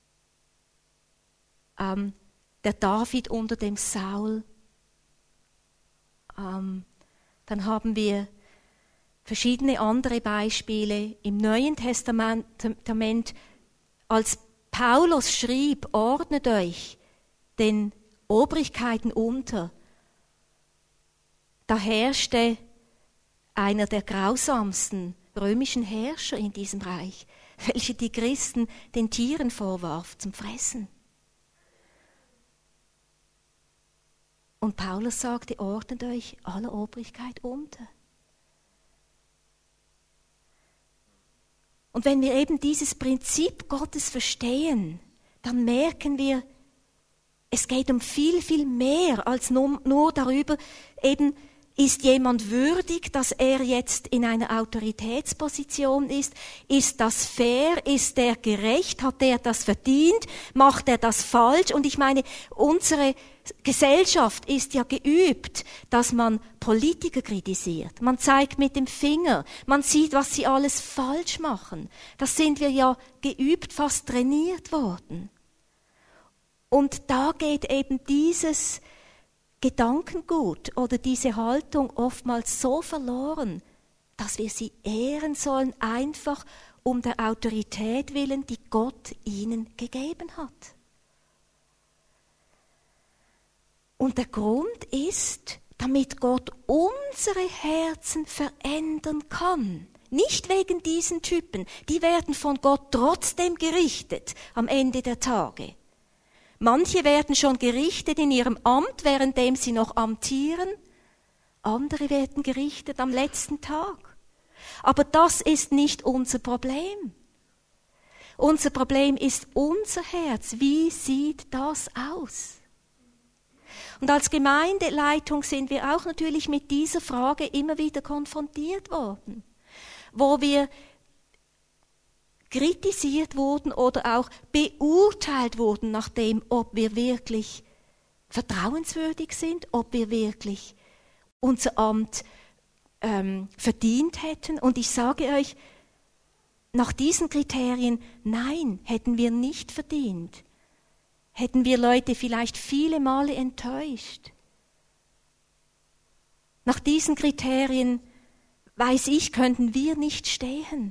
ähm, der David unter dem Saul. Ähm, dann haben wir verschiedene andere Beispiele im Neuen Testament, als Paulus schrieb, ordnet euch den Obrigkeiten unter. Da herrschte einer der grausamsten römischen Herrscher in diesem Reich, welche die Christen den Tieren vorwarf zum Fressen. Und Paulus sagte, ordnet euch aller Obrigkeit unter. Und wenn wir eben dieses Prinzip Gottes verstehen, dann merken wir, es geht um viel, viel mehr als nur, nur darüber, eben ist jemand würdig, dass er jetzt in einer Autoritätsposition ist? Ist das fair? Ist der gerecht? Hat der das verdient? Macht er das falsch? Und ich meine, unsere Gesellschaft ist ja geübt, dass man Politiker kritisiert. Man zeigt mit dem Finger. Man sieht, was sie alles falsch machen. Das sind wir ja geübt, fast trainiert worden. Und da geht eben dieses Gedankengut oder diese Haltung oftmals so verloren, dass wir sie ehren sollen, einfach um der Autorität willen, die Gott ihnen gegeben hat. Und der Grund ist, damit Gott unsere Herzen verändern kann. Nicht wegen diesen Typen, die werden von Gott trotzdem gerichtet am Ende der Tage. Manche werden schon gerichtet in ihrem Amt, währenddem sie noch amtieren. Andere werden gerichtet am letzten Tag. Aber das ist nicht unser Problem. Unser Problem ist unser Herz. Wie sieht das aus? Und als Gemeindeleitung sind wir auch natürlich mit dieser Frage immer wieder konfrontiert worden, wo wir kritisiert wurden oder auch beurteilt wurden nach dem, ob wir wirklich vertrauenswürdig sind, ob wir wirklich unser Amt ähm, verdient hätten. Und ich sage euch, nach diesen Kriterien, nein, hätten wir nicht verdient. Hätten wir Leute vielleicht viele Male enttäuscht. Nach diesen Kriterien, weiß ich, könnten wir nicht stehen.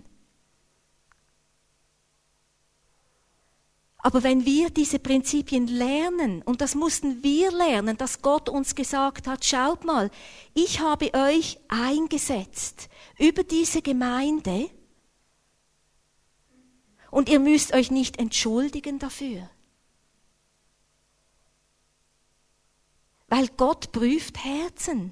Aber wenn wir diese Prinzipien lernen, und das mussten wir lernen, dass Gott uns gesagt hat, schaut mal, ich habe euch eingesetzt über diese Gemeinde und ihr müsst euch nicht entschuldigen dafür. Weil Gott prüft Herzen.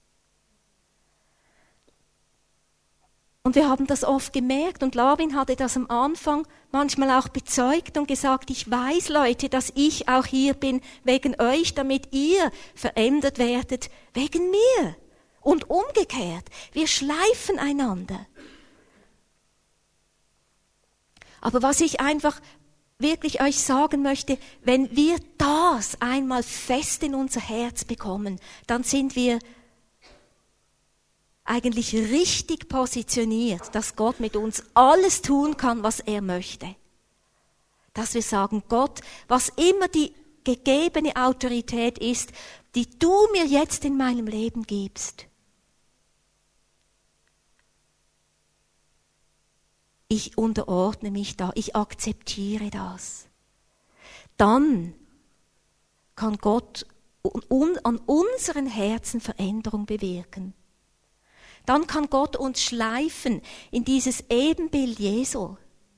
Und wir haben das oft gemerkt und Lavin hatte das am Anfang manchmal auch bezeugt und gesagt, ich weiß, Leute, dass ich auch hier bin wegen euch, damit ihr verändert werdet wegen mir. Und umgekehrt, wir schleifen einander. Aber was ich einfach wirklich euch sagen möchte, wenn wir das einmal fest in unser Herz bekommen, dann sind wir eigentlich richtig positioniert, dass Gott mit uns alles tun kann, was er möchte. Dass wir sagen, Gott, was immer die gegebene Autorität ist, die du mir jetzt in meinem Leben gibst, ich unterordne mich da, ich akzeptiere das. Dann kann Gott an unseren Herzen Veränderung bewirken. Dann kann Gott uns schleifen in dieses Ebenbild Jesu.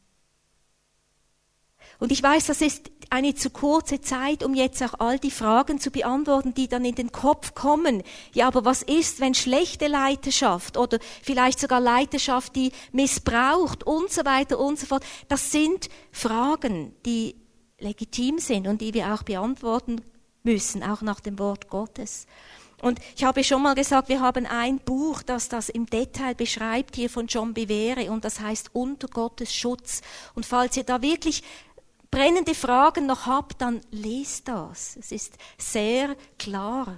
Und ich weiß, das ist eine zu kurze Zeit, um jetzt auch all die Fragen zu beantworten, die dann in den Kopf kommen. Ja, aber was ist, wenn schlechte Leiterschaft oder vielleicht sogar Leiterschaft, die missbraucht und so weiter und so fort. Das sind Fragen, die legitim sind und die wir auch beantworten müssen, auch nach dem Wort Gottes. Und ich habe schon mal gesagt, wir haben ein Buch, das das im Detail beschreibt, hier von John Bevere, und das heißt Unter Gottes Schutz. Und falls ihr da wirklich brennende Fragen noch habt, dann lest das. Es ist sehr klar.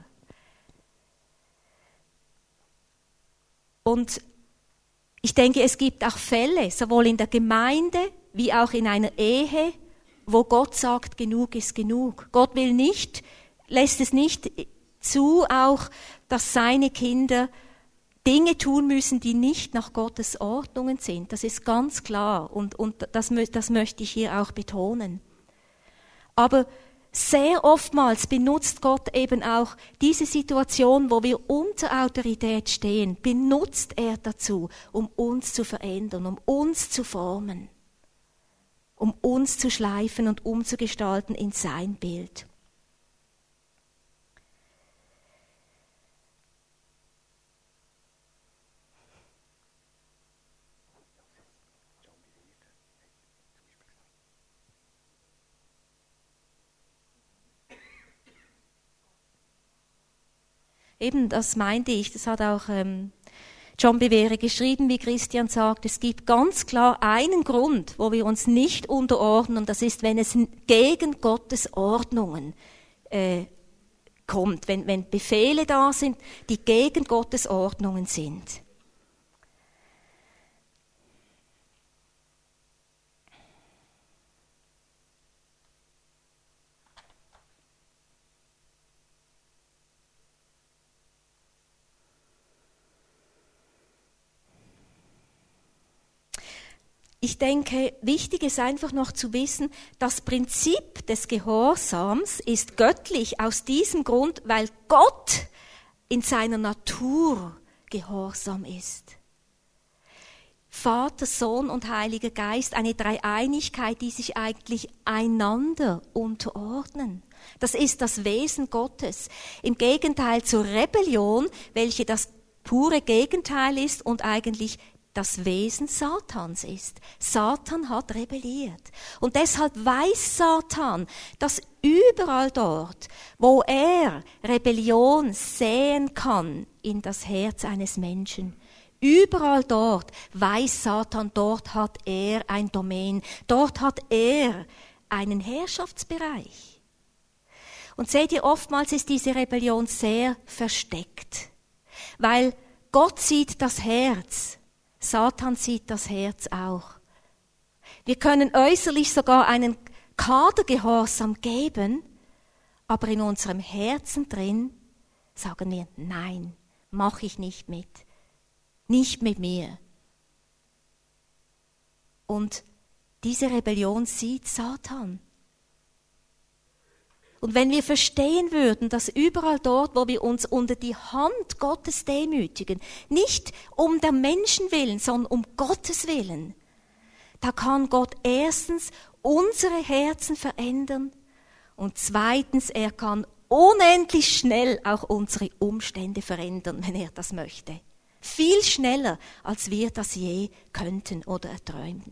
Und ich denke, es gibt auch Fälle, sowohl in der Gemeinde wie auch in einer Ehe, wo Gott sagt, genug ist genug. Gott will nicht, lässt es nicht zu, auch, dass seine Kinder Dinge tun müssen, die nicht nach Gottes Ordnungen sind. Das ist ganz klar und, und das, das möchte ich hier auch betonen. Aber sehr oftmals benutzt Gott eben auch diese Situation, wo wir unter Autorität stehen, benutzt er dazu, um uns zu verändern, um uns zu formen, um uns zu schleifen und umzugestalten in sein Bild. Eben, das meinte ich, das hat auch ähm, John Bevere geschrieben, wie Christian sagt, es gibt ganz klar einen Grund, wo wir uns nicht unterordnen, und das ist, wenn es gegen Gottes Ordnungen äh, kommt, wenn, wenn Befehle da sind, die gegen Gottes Ordnungen sind. Ich denke, wichtig ist einfach noch zu wissen, das Prinzip des Gehorsams ist göttlich aus diesem Grund, weil Gott in seiner Natur gehorsam ist. Vater, Sohn und Heiliger Geist, eine Dreieinigkeit, die sich eigentlich einander unterordnen. Das ist das Wesen Gottes. Im Gegenteil zur Rebellion, welche das pure Gegenteil ist und eigentlich das Wesen Satans ist. Satan hat rebelliert. Und deshalb weiß Satan, dass überall dort, wo er Rebellion säen kann in das Herz eines Menschen, überall dort weiß Satan, dort hat er ein Domain, dort hat er einen Herrschaftsbereich. Und seht ihr, oftmals ist diese Rebellion sehr versteckt, weil Gott sieht das Herz, Satan sieht das Herz auch. Wir können äußerlich sogar einen Kadergehorsam geben, aber in unserem Herzen drin sagen wir, nein, mache ich nicht mit. Nicht mit mir. Und diese Rebellion sieht Satan. Und wenn wir verstehen würden, dass überall dort, wo wir uns unter die Hand Gottes demütigen, nicht um der Menschen willen, sondern um Gottes Willen, da kann Gott erstens unsere Herzen verändern und zweitens, er kann unendlich schnell auch unsere Umstände verändern, wenn er das möchte. Viel schneller, als wir das je könnten oder erträumten.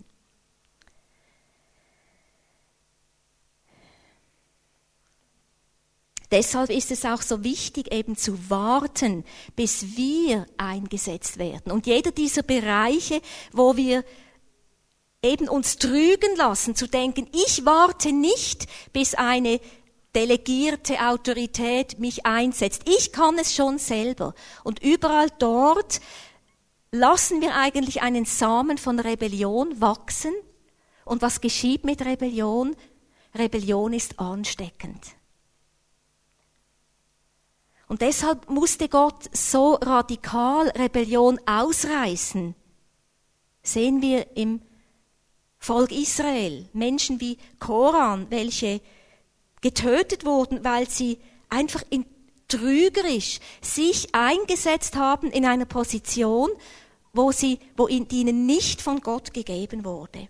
Deshalb ist es auch so wichtig, eben zu warten, bis wir eingesetzt werden. Und jeder dieser Bereiche, wo wir eben uns trügen lassen, zu denken, ich warte nicht, bis eine delegierte Autorität mich einsetzt. Ich kann es schon selber. Und überall dort lassen wir eigentlich einen Samen von Rebellion wachsen Und was geschieht mit Rebellion? Rebellion ist ansteckend. Und deshalb musste Gott so radikal Rebellion ausreißen. Sehen wir im Volk Israel Menschen wie Koran, welche getötet wurden, weil sie einfach in trügerisch sich eingesetzt haben in einer Position, wo sie, wo ihnen nicht von Gott gegeben wurde.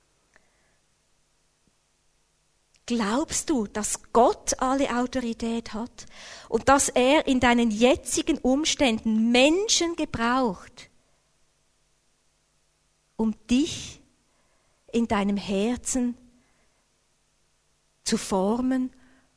Glaubst du, dass Gott alle Autorität hat und dass er in deinen jetzigen Umständen Menschen gebraucht, um dich in deinem Herzen zu formen,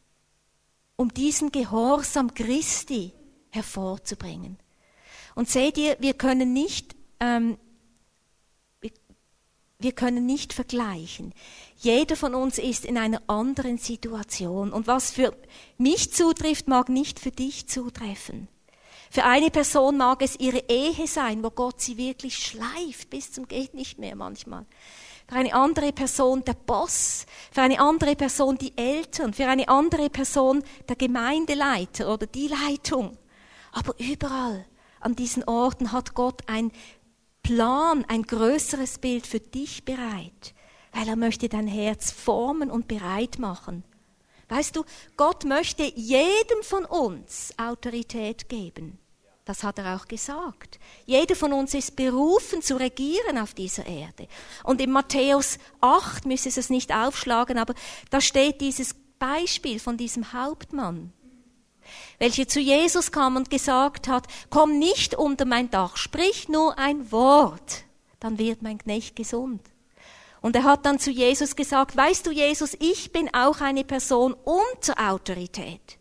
um diesen Gehorsam Christi hervorzubringen? Und seht ihr, wir können nicht, ähm, wir, wir können nicht vergleichen. Jeder von uns ist in einer anderen Situation. Und was für mich zutrifft, mag nicht für dich zutreffen. Für eine Person mag es ihre Ehe sein, wo Gott sie wirklich schleift, bis zum geht nicht mehr manchmal. Für eine andere Person der Boss, für eine andere Person die Eltern, für eine andere Person der Gemeindeleiter oder die Leitung. Aber überall an diesen Orten hat Gott ein Plan, ein größeres Bild für dich bereit, weil er möchte dein Herz formen und bereit machen. Weißt du, Gott möchte jedem von uns Autorität geben. Das hat er auch gesagt. Jeder von uns ist berufen zu regieren auf dieser Erde. Und in Matthäus acht, müsst ihr es nicht aufschlagen, aber da steht dieses Beispiel von diesem Hauptmann, welcher zu Jesus kam und gesagt hat, komm nicht unter mein Dach, sprich nur ein Wort, dann wird mein Knecht gesund. Und er hat dann zu Jesus gesagt, weißt du Jesus, ich bin auch eine Person unter Autorität.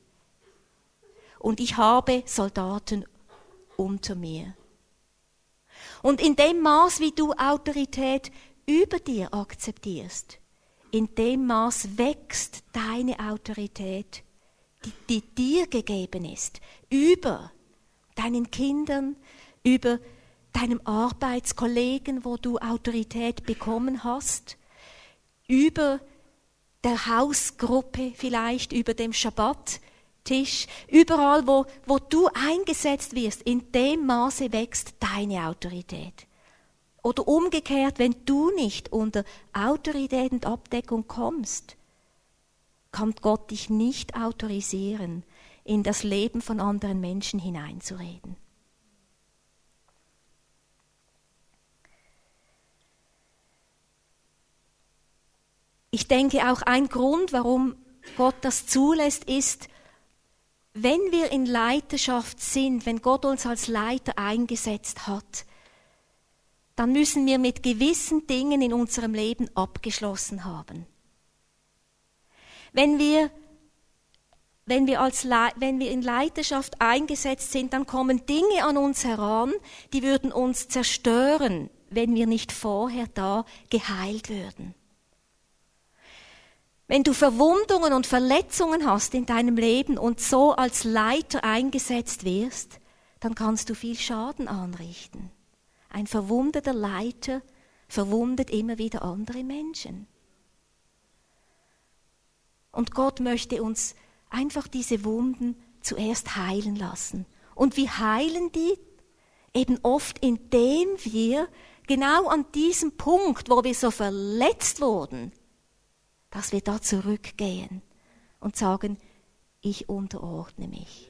Und ich habe Soldaten unter mir. Und in dem Maß, wie du Autorität über dir akzeptierst, in dem Maß wächst deine Autorität, die, die dir gegeben ist, über deinen Kindern, über deinem Arbeitskollegen, wo du Autorität bekommen hast, über der Hausgruppe vielleicht, über dem Schabbattisch, überall, wo, wo du eingesetzt wirst, in dem Maße wächst deine Autorität. Oder umgekehrt, wenn du nicht unter Autorität und Abdeckung kommst, kann Gott dich nicht autorisieren, in das Leben von anderen Menschen hineinzureden. Ich denke, auch ein Grund, warum Gott das zulässt, ist, wenn wir in Leiterschaft sind, wenn Gott uns als Leiter eingesetzt hat, dann müssen wir mit gewissen Dingen in unserem Leben abgeschlossen haben. Wenn wir, wenn wir, als Le- wenn wir in Leiterschaft eingesetzt sind, dann kommen Dinge an uns heran, die würden uns zerstören, wenn wir nicht vorher da geheilt würden. Wenn du Verwundungen und Verletzungen hast in deinem Leben und so als Leiter eingesetzt wirst, dann kannst du viel Schaden anrichten. Ein verwundeter Leiter verwundet immer wieder andere Menschen. Und Gott möchte uns einfach diese Wunden zuerst heilen lassen. Und wie heilen die? Eben oft, indem wir genau an diesem Punkt, wo wir so verletzt wurden, dass wir da zurückgehen und sagen, ich unterordne mich.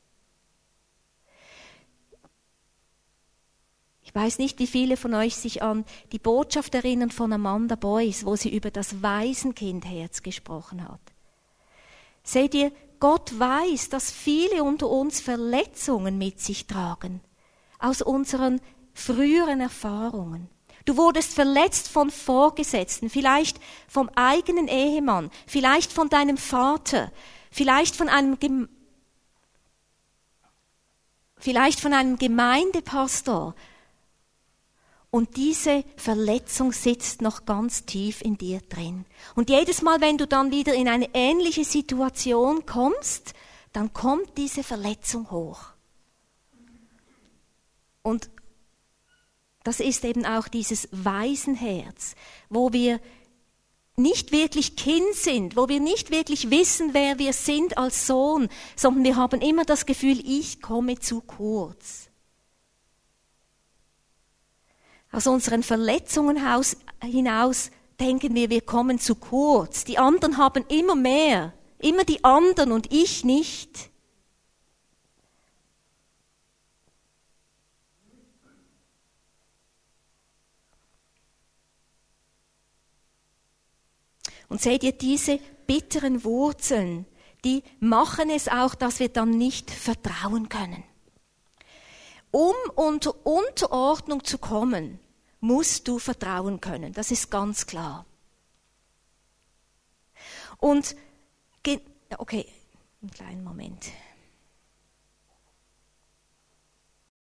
Ich weiß nicht, wie viele von euch sich an die Botschaft erinnern von Amanda Boyce, wo sie über das Waisenkindherz gesprochen hat. Seht ihr, Gott weiß, dass viele unter uns Verletzungen mit sich tragen, aus unseren früheren Erfahrungen. Du wurdest verletzt von Vorgesetzten, vielleicht vom eigenen Ehemann, vielleicht von deinem Vater, vielleicht von einem, Gem- vielleicht von einem Gemeindepastor. Und diese Verletzung sitzt noch ganz tief in dir drin. Und jedes Mal, wenn du dann wieder in eine ähnliche Situation kommst, dann kommt diese Verletzung hoch. Und das ist eben auch dieses Waisenherz, wo wir nicht wirklich Kind sind, wo wir nicht wirklich wissen, wer wir sind als Sohn, sondern wir haben immer das Gefühl, ich komme zu kurz. Aus unseren Verletzungen hinaus denken wir, wir kommen zu kurz. Die anderen haben immer mehr, immer die anderen und ich nicht. Und seht ihr, diese bitteren Wurzeln, die machen es auch, dass wir dann nicht vertrauen können. Um unter Unterordnung zu kommen, musst du vertrauen können. Das ist ganz klar. Und, okay, einen kleinen Moment.